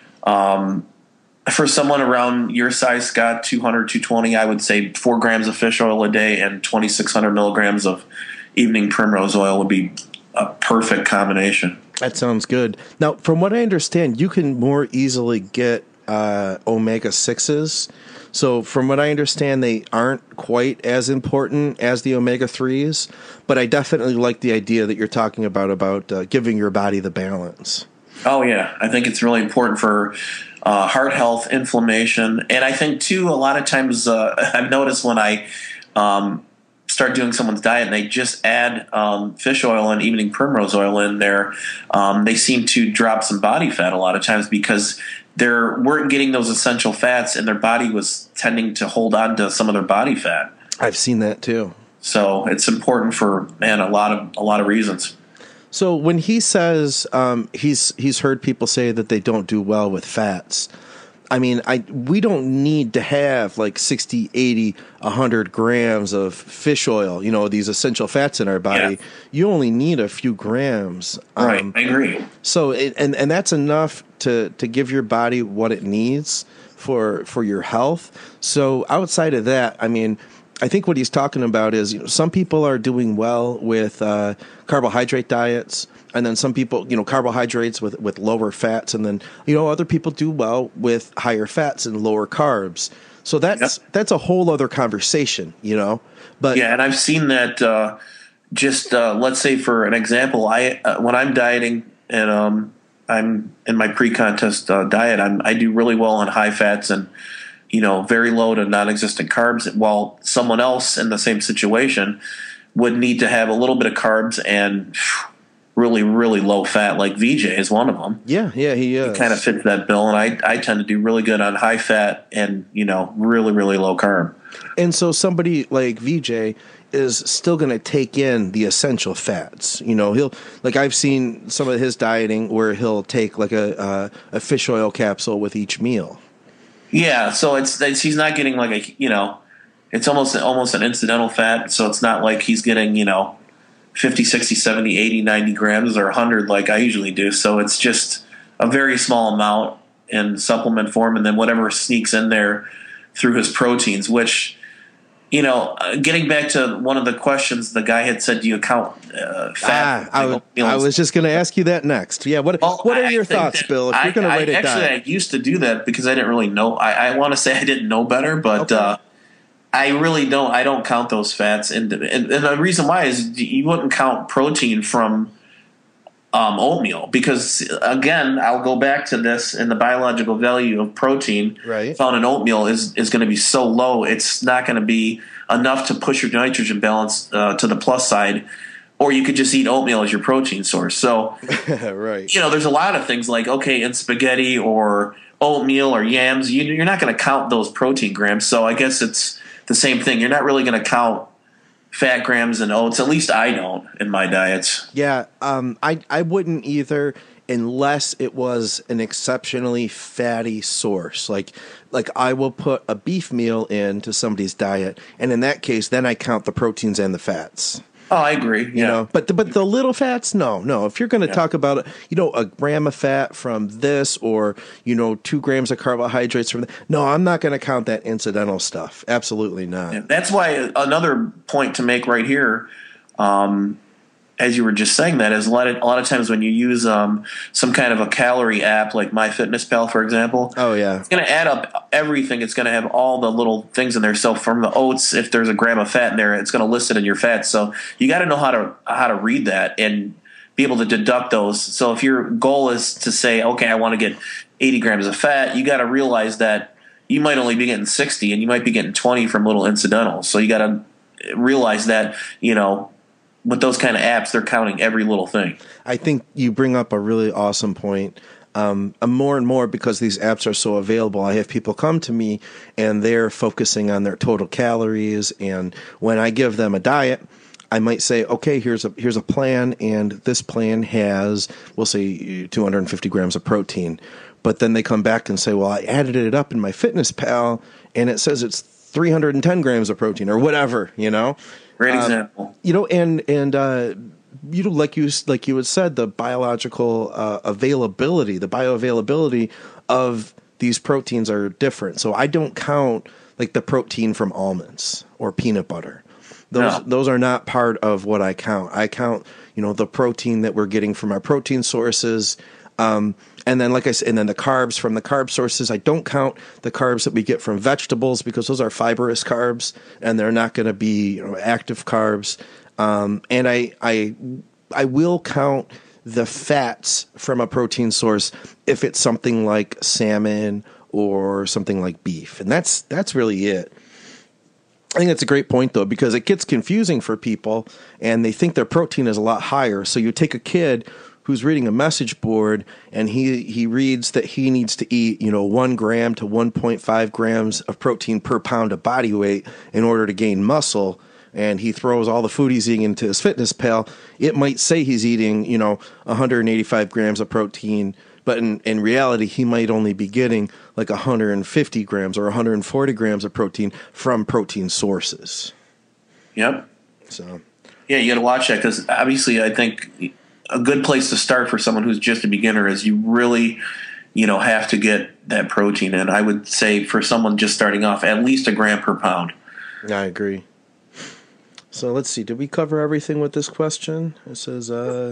for someone around your size, Scott, 200, 220, I would say 4 grams of fish oil a day and 2,600 milligrams of evening primrose oil would be a perfect combination. That sounds good. Now, from what I understand, you can more easily get omega-6s. So from what I understand, they aren't quite as important as the omega-3s, but I definitely like the idea that you're talking about giving your body the balance. Oh, yeah. I think it's really important for heart health, inflammation. And I think, too, a lot of times I've noticed when I start doing someone's diet and they just add fish oil and evening primrose oil in there, they seem to drop some body fat a lot of times because they weren't getting those essential fats and their body was tending to hold on to some of their body fat. I've seen that, too. So it's important for, a lot of reasons. So when he says he's heard people say that they don't do well with fats, I mean, we don't need to have like 60, 80, 100 grams of fish oil, these essential fats in our body. Yeah. You only need a few grams. Right, I agree. So, and that's enough to give your body what it needs for your health. So outside of that, I mean, I think what he's talking about is some people are doing well with carbohydrate diets, and then some people, carbohydrates with lower fats, and then other people do well with higher fats and lower carbs. So that's a whole other conversation, But yeah, and I've seen that. Let's say for an example, when I'm dieting and I'm in my pre-contest diet, I do really well on high fats and very low to non-existent carbs, while someone else in the same situation would need to have a little bit of carbs and really, really low fat, like VJ is one of them. Yeah, he is. He kind of fits that bill, and I tend to do really good on high fat and, really, really low carb. And so somebody like VJ is still going to take in the essential fats. He'll, like I've seen some of his dieting where he'll take like a fish oil capsule with each meal. Yeah, so he's not getting like it's almost an incidental fat, so it's not like he's getting, 50, 60, 70, 80, 90 grams or 100 like I usually do. So it's just a very small amount in supplement form, and then whatever sneaks in there through his proteins, which, getting back to one of the questions the guy had said, do you count fat? I was just going to ask you that next. Yeah, what are your thoughts, Bill, if you're going to write it down? I used to do that because I didn't really know. I want to say I didn't know better, but okay. I really don't. I don't count those fats. And the reason why is you wouldn't count protein from oatmeal because, again, I'll go back to this, and the biological value of protein found in oatmeal is going to be so low, it's not going to be enough to push your nitrogen balance to the plus side, or you could just eat oatmeal as your protein source. So, right. There's a lot of things like, okay, in spaghetti or oatmeal or yams, you're not going to count those protein grams. So I guess it's the same thing. You're not really going to count fat grams and oats. At least I don't in my diets. Yeah, I wouldn't either unless it was an exceptionally fatty source. Like I will put a beef meal into somebody's diet, and in that case, then I count the proteins and the fats. Oh, I agree. Yeah, but the little fats, no. If you're going to talk about a gram of fat from this, or 2 grams of carbohydrates from that, no, I'm not going to count that incidental stuff. Absolutely not. Yeah, that's why another point to make right here, as you were just saying, that is a lot of times when you use some kind of a calorie app like MyFitnessPal, for example. Oh yeah, it's going to add up everything. It's going to have all the little things in there. So from the oats, if there's a gram of fat in there, it's going to list it in your fats. So you got to know how to read that and be able to deduct those. So if your goal is to say, okay, I want to get 80 grams of fat, you got to realize that you might only be getting 60, and you might be getting 20 from little incidentals. So you got to realize that with those kind of apps, they're counting every little thing. I think you bring up a really awesome point. More and more, because these apps are so available, I have people come to me and they're focusing on their total calories. And when I give them a diet, I might say, okay, here's a plan, and this plan has, we'll say, 250 grams of protein. But then they come back and say, well, I added it up in MyFitnessPal, and it says it's 310 grams of protein or whatever, Great example. And like you had said, the biological availability, the bioavailability of these proteins are different. So I don't count like the protein from almonds or peanut butter. Those are not part of what I count. I count, the protein that we're getting from our protein sources. And then, like I said, and then the carbs from the carb sources. I don't count the carbs that we get from vegetables because those are fibrous carbs and they're not going to be active carbs. And I will count the fats from a protein source if it's something like salmon or something like beef. And that's really it. I think that's a great point, though, because it gets confusing for people and they think their protein is a lot higher. So you take a kid who's reading a message board and he reads that he needs to eat, 1 gram to 1.5 grams of protein per pound of body weight in order to gain muscle. And he throws all the food he's eating into his fitness pal. It might say he's eating, 185 grams of protein, but in reality, he might only be getting like 150 grams or 140 grams of protein from protein sources. Yep. So, yeah, you got to watch that because obviously I think a good place to start for someone who's just a beginner is you really, have to get that protein in. I would say for someone just starting off, at least 1 gram per pound. I agree. So let's see. Did we cover everything with this question? It says,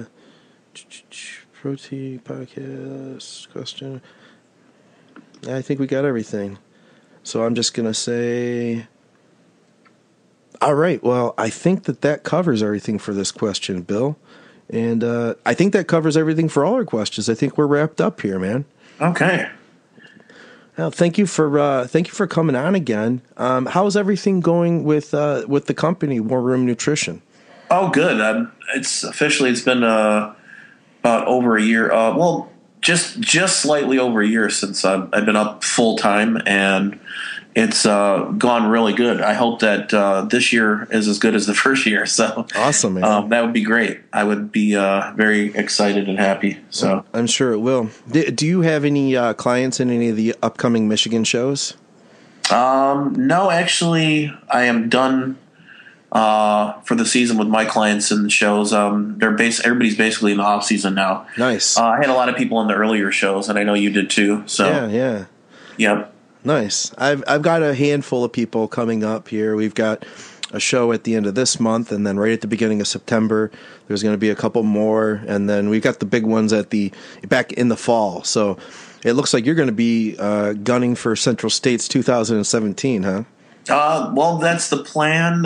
protein podcast question. I think we got everything. So I'm just going to say, all right. Well, I think that covers everything for this question, Bill. And I think that covers everything for all our questions. I think we're wrapped up here, man. Okay. Well, thank you for coming on again. How's everything going with the company War Room Nutrition? Oh, good. It's been about over a year. Well, just slightly over a year since I've been up full time, and it's gone really good. I hope that this year is as good as the first year. So awesome, man. That would be great. I would be very excited and happy. So I'm sure it will. Do you have any clients in any of the upcoming Michigan shows? No, actually, I am done for the season with my clients in the shows. Everybody's basically in the off season now. Nice. I had a lot of people in the earlier shows, and I know you did too. So yeah. Yep. Nice. I've got a handful of people coming up here. We've got a show at the end of this month, and then right at the beginning of September, there's going to be a couple more, and then we've got the big ones back in the fall. So it looks like you're going to be gunning for Central States 2017, huh? Well, that's the plan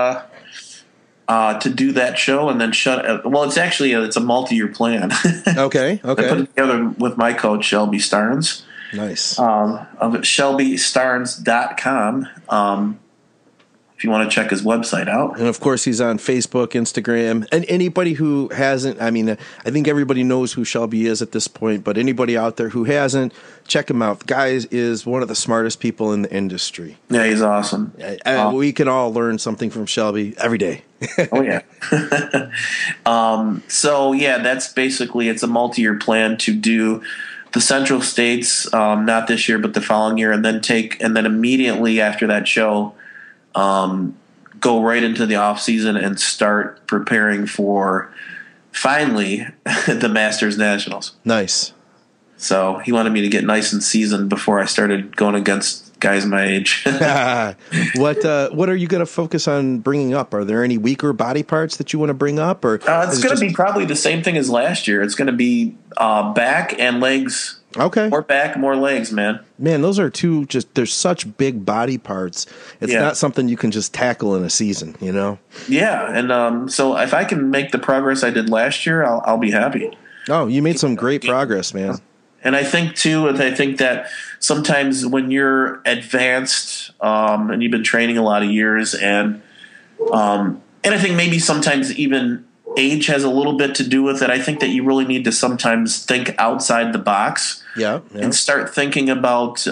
to do that show and then well, it's actually it's a multi-year plan. Okay. I put it together with my coach Shelby Starnes. Nice. Of ShelbyStarnes.com. If you want to check his website out. And of course, he's on Facebook, Instagram, and anybody who hasn't, I think everybody knows who Shelby is at this point, but anybody out there who hasn't, check him out. The guy is one of the smartest people in the industry. Yeah, he's awesome. We can all learn something from Shelby every day. Oh, yeah. So, yeah, that's basically, it's a multi-year plan to do the Central States, not this year, but the following year, and then immediately after that show, go right into the off season and start preparing for finally the Masters Nationals. Nice. So he wanted me to get nice and seasoned before I started going against guys my age. What are you going to focus on bringing up? Are there any weaker body parts that you want to bring up, or it's going to be probably the same thing as last year. It's going to be back and legs. Okay. More back, more legs, man. Man, those are there's such big body parts. It's not something you can just tackle in a season, you know? Yeah, and so if I can make the progress I did last year, I'll be happy. Oh, you made some great progress, man. And I think, too, that sometimes when you're advanced and you've been training a lot of years, and I think maybe sometimes even age has a little bit to do with it. I think that you really need to sometimes think outside the box. Yeah. And start thinking about,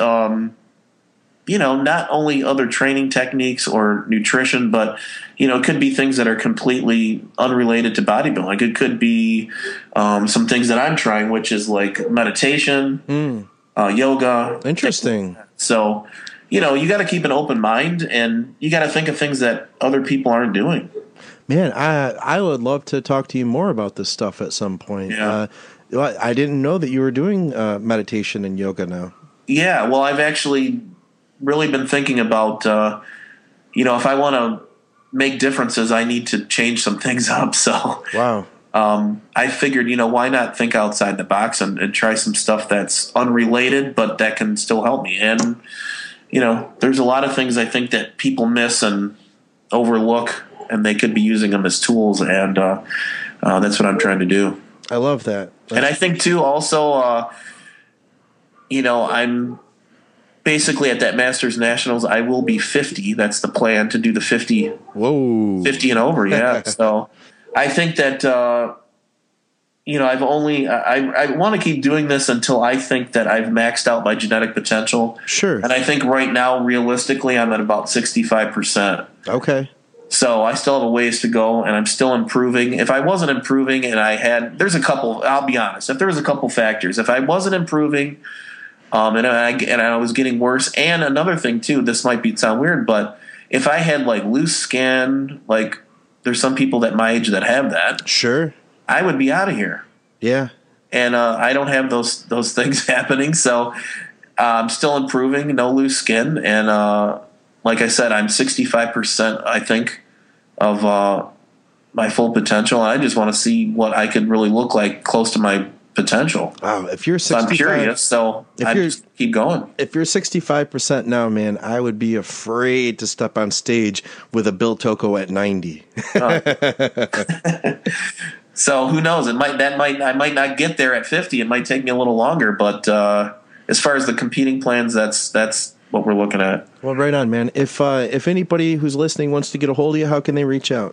not only other training techniques or nutrition, but, it could be things that are completely unrelated to bodybuilding. Like it could be some things that I'm trying, which is like meditation, yoga. Interesting. So, you got to keep an open mind, and you got to think of things that other people aren't doing. Man, I would love to talk to you more about this stuff at some point. Yeah. I didn't know that you were doing meditation and yoga now. Yeah, well, I've actually really been thinking about, if I want to make differences, I need to change some things up. So, wow. I figured, why not think outside the box and try some stuff that's unrelated, but that can still help me. And, there's a lot of things I think that people miss and overlook, and they could be using them as tools. And that's what I'm trying to do. I love that. And I think, too, also, I'm basically at that Masters Nationals. I will be 50. That's the plan, to do the 50. Whoa. 50 and over, yeah. So I think that, I want to keep doing this until I think that I've maxed out my genetic potential. Sure. And I think right now, realistically, I'm at about 65%. Okay. So I still have a ways to go, and I'm still improving. If I wasn't improving there's a couple, I'll be honest, if there was a couple factors. If I wasn't improving, and I was getting worse, and another thing too, this might sound weird, but if I had like loose skin, like there's some people that my age that have that. Sure. I would be out of here. Yeah. And I don't have those things happening, so I'm still improving, no loose skin, and like I said, I'm 65%, I think, of my full potential. And I just want to see what I could really look like close to my potential. Wow, if you're 65, I'm curious, so I just keep going. If you're 65% now, man, I would be afraid to step on stage with a Bill Tocco at 90. So who knows? I might not get there at 50. It might take me a little longer, but as far as the competing plans, that's what we're looking at. Well, right on, man. If anybody who's listening wants to get a hold of you, how can they reach out?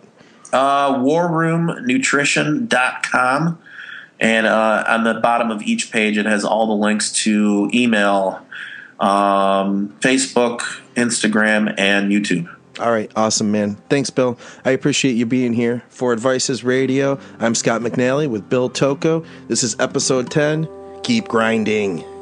warroomnutrition.com. And on the bottom of each page, it has all the links to email, Facebook, Instagram, and YouTube. All right. Awesome, man. Thanks, Bill. I appreciate you being here. For Advices Radio, I'm Scott McNally with Bill Tocco. This is episode 10. Keep grinding.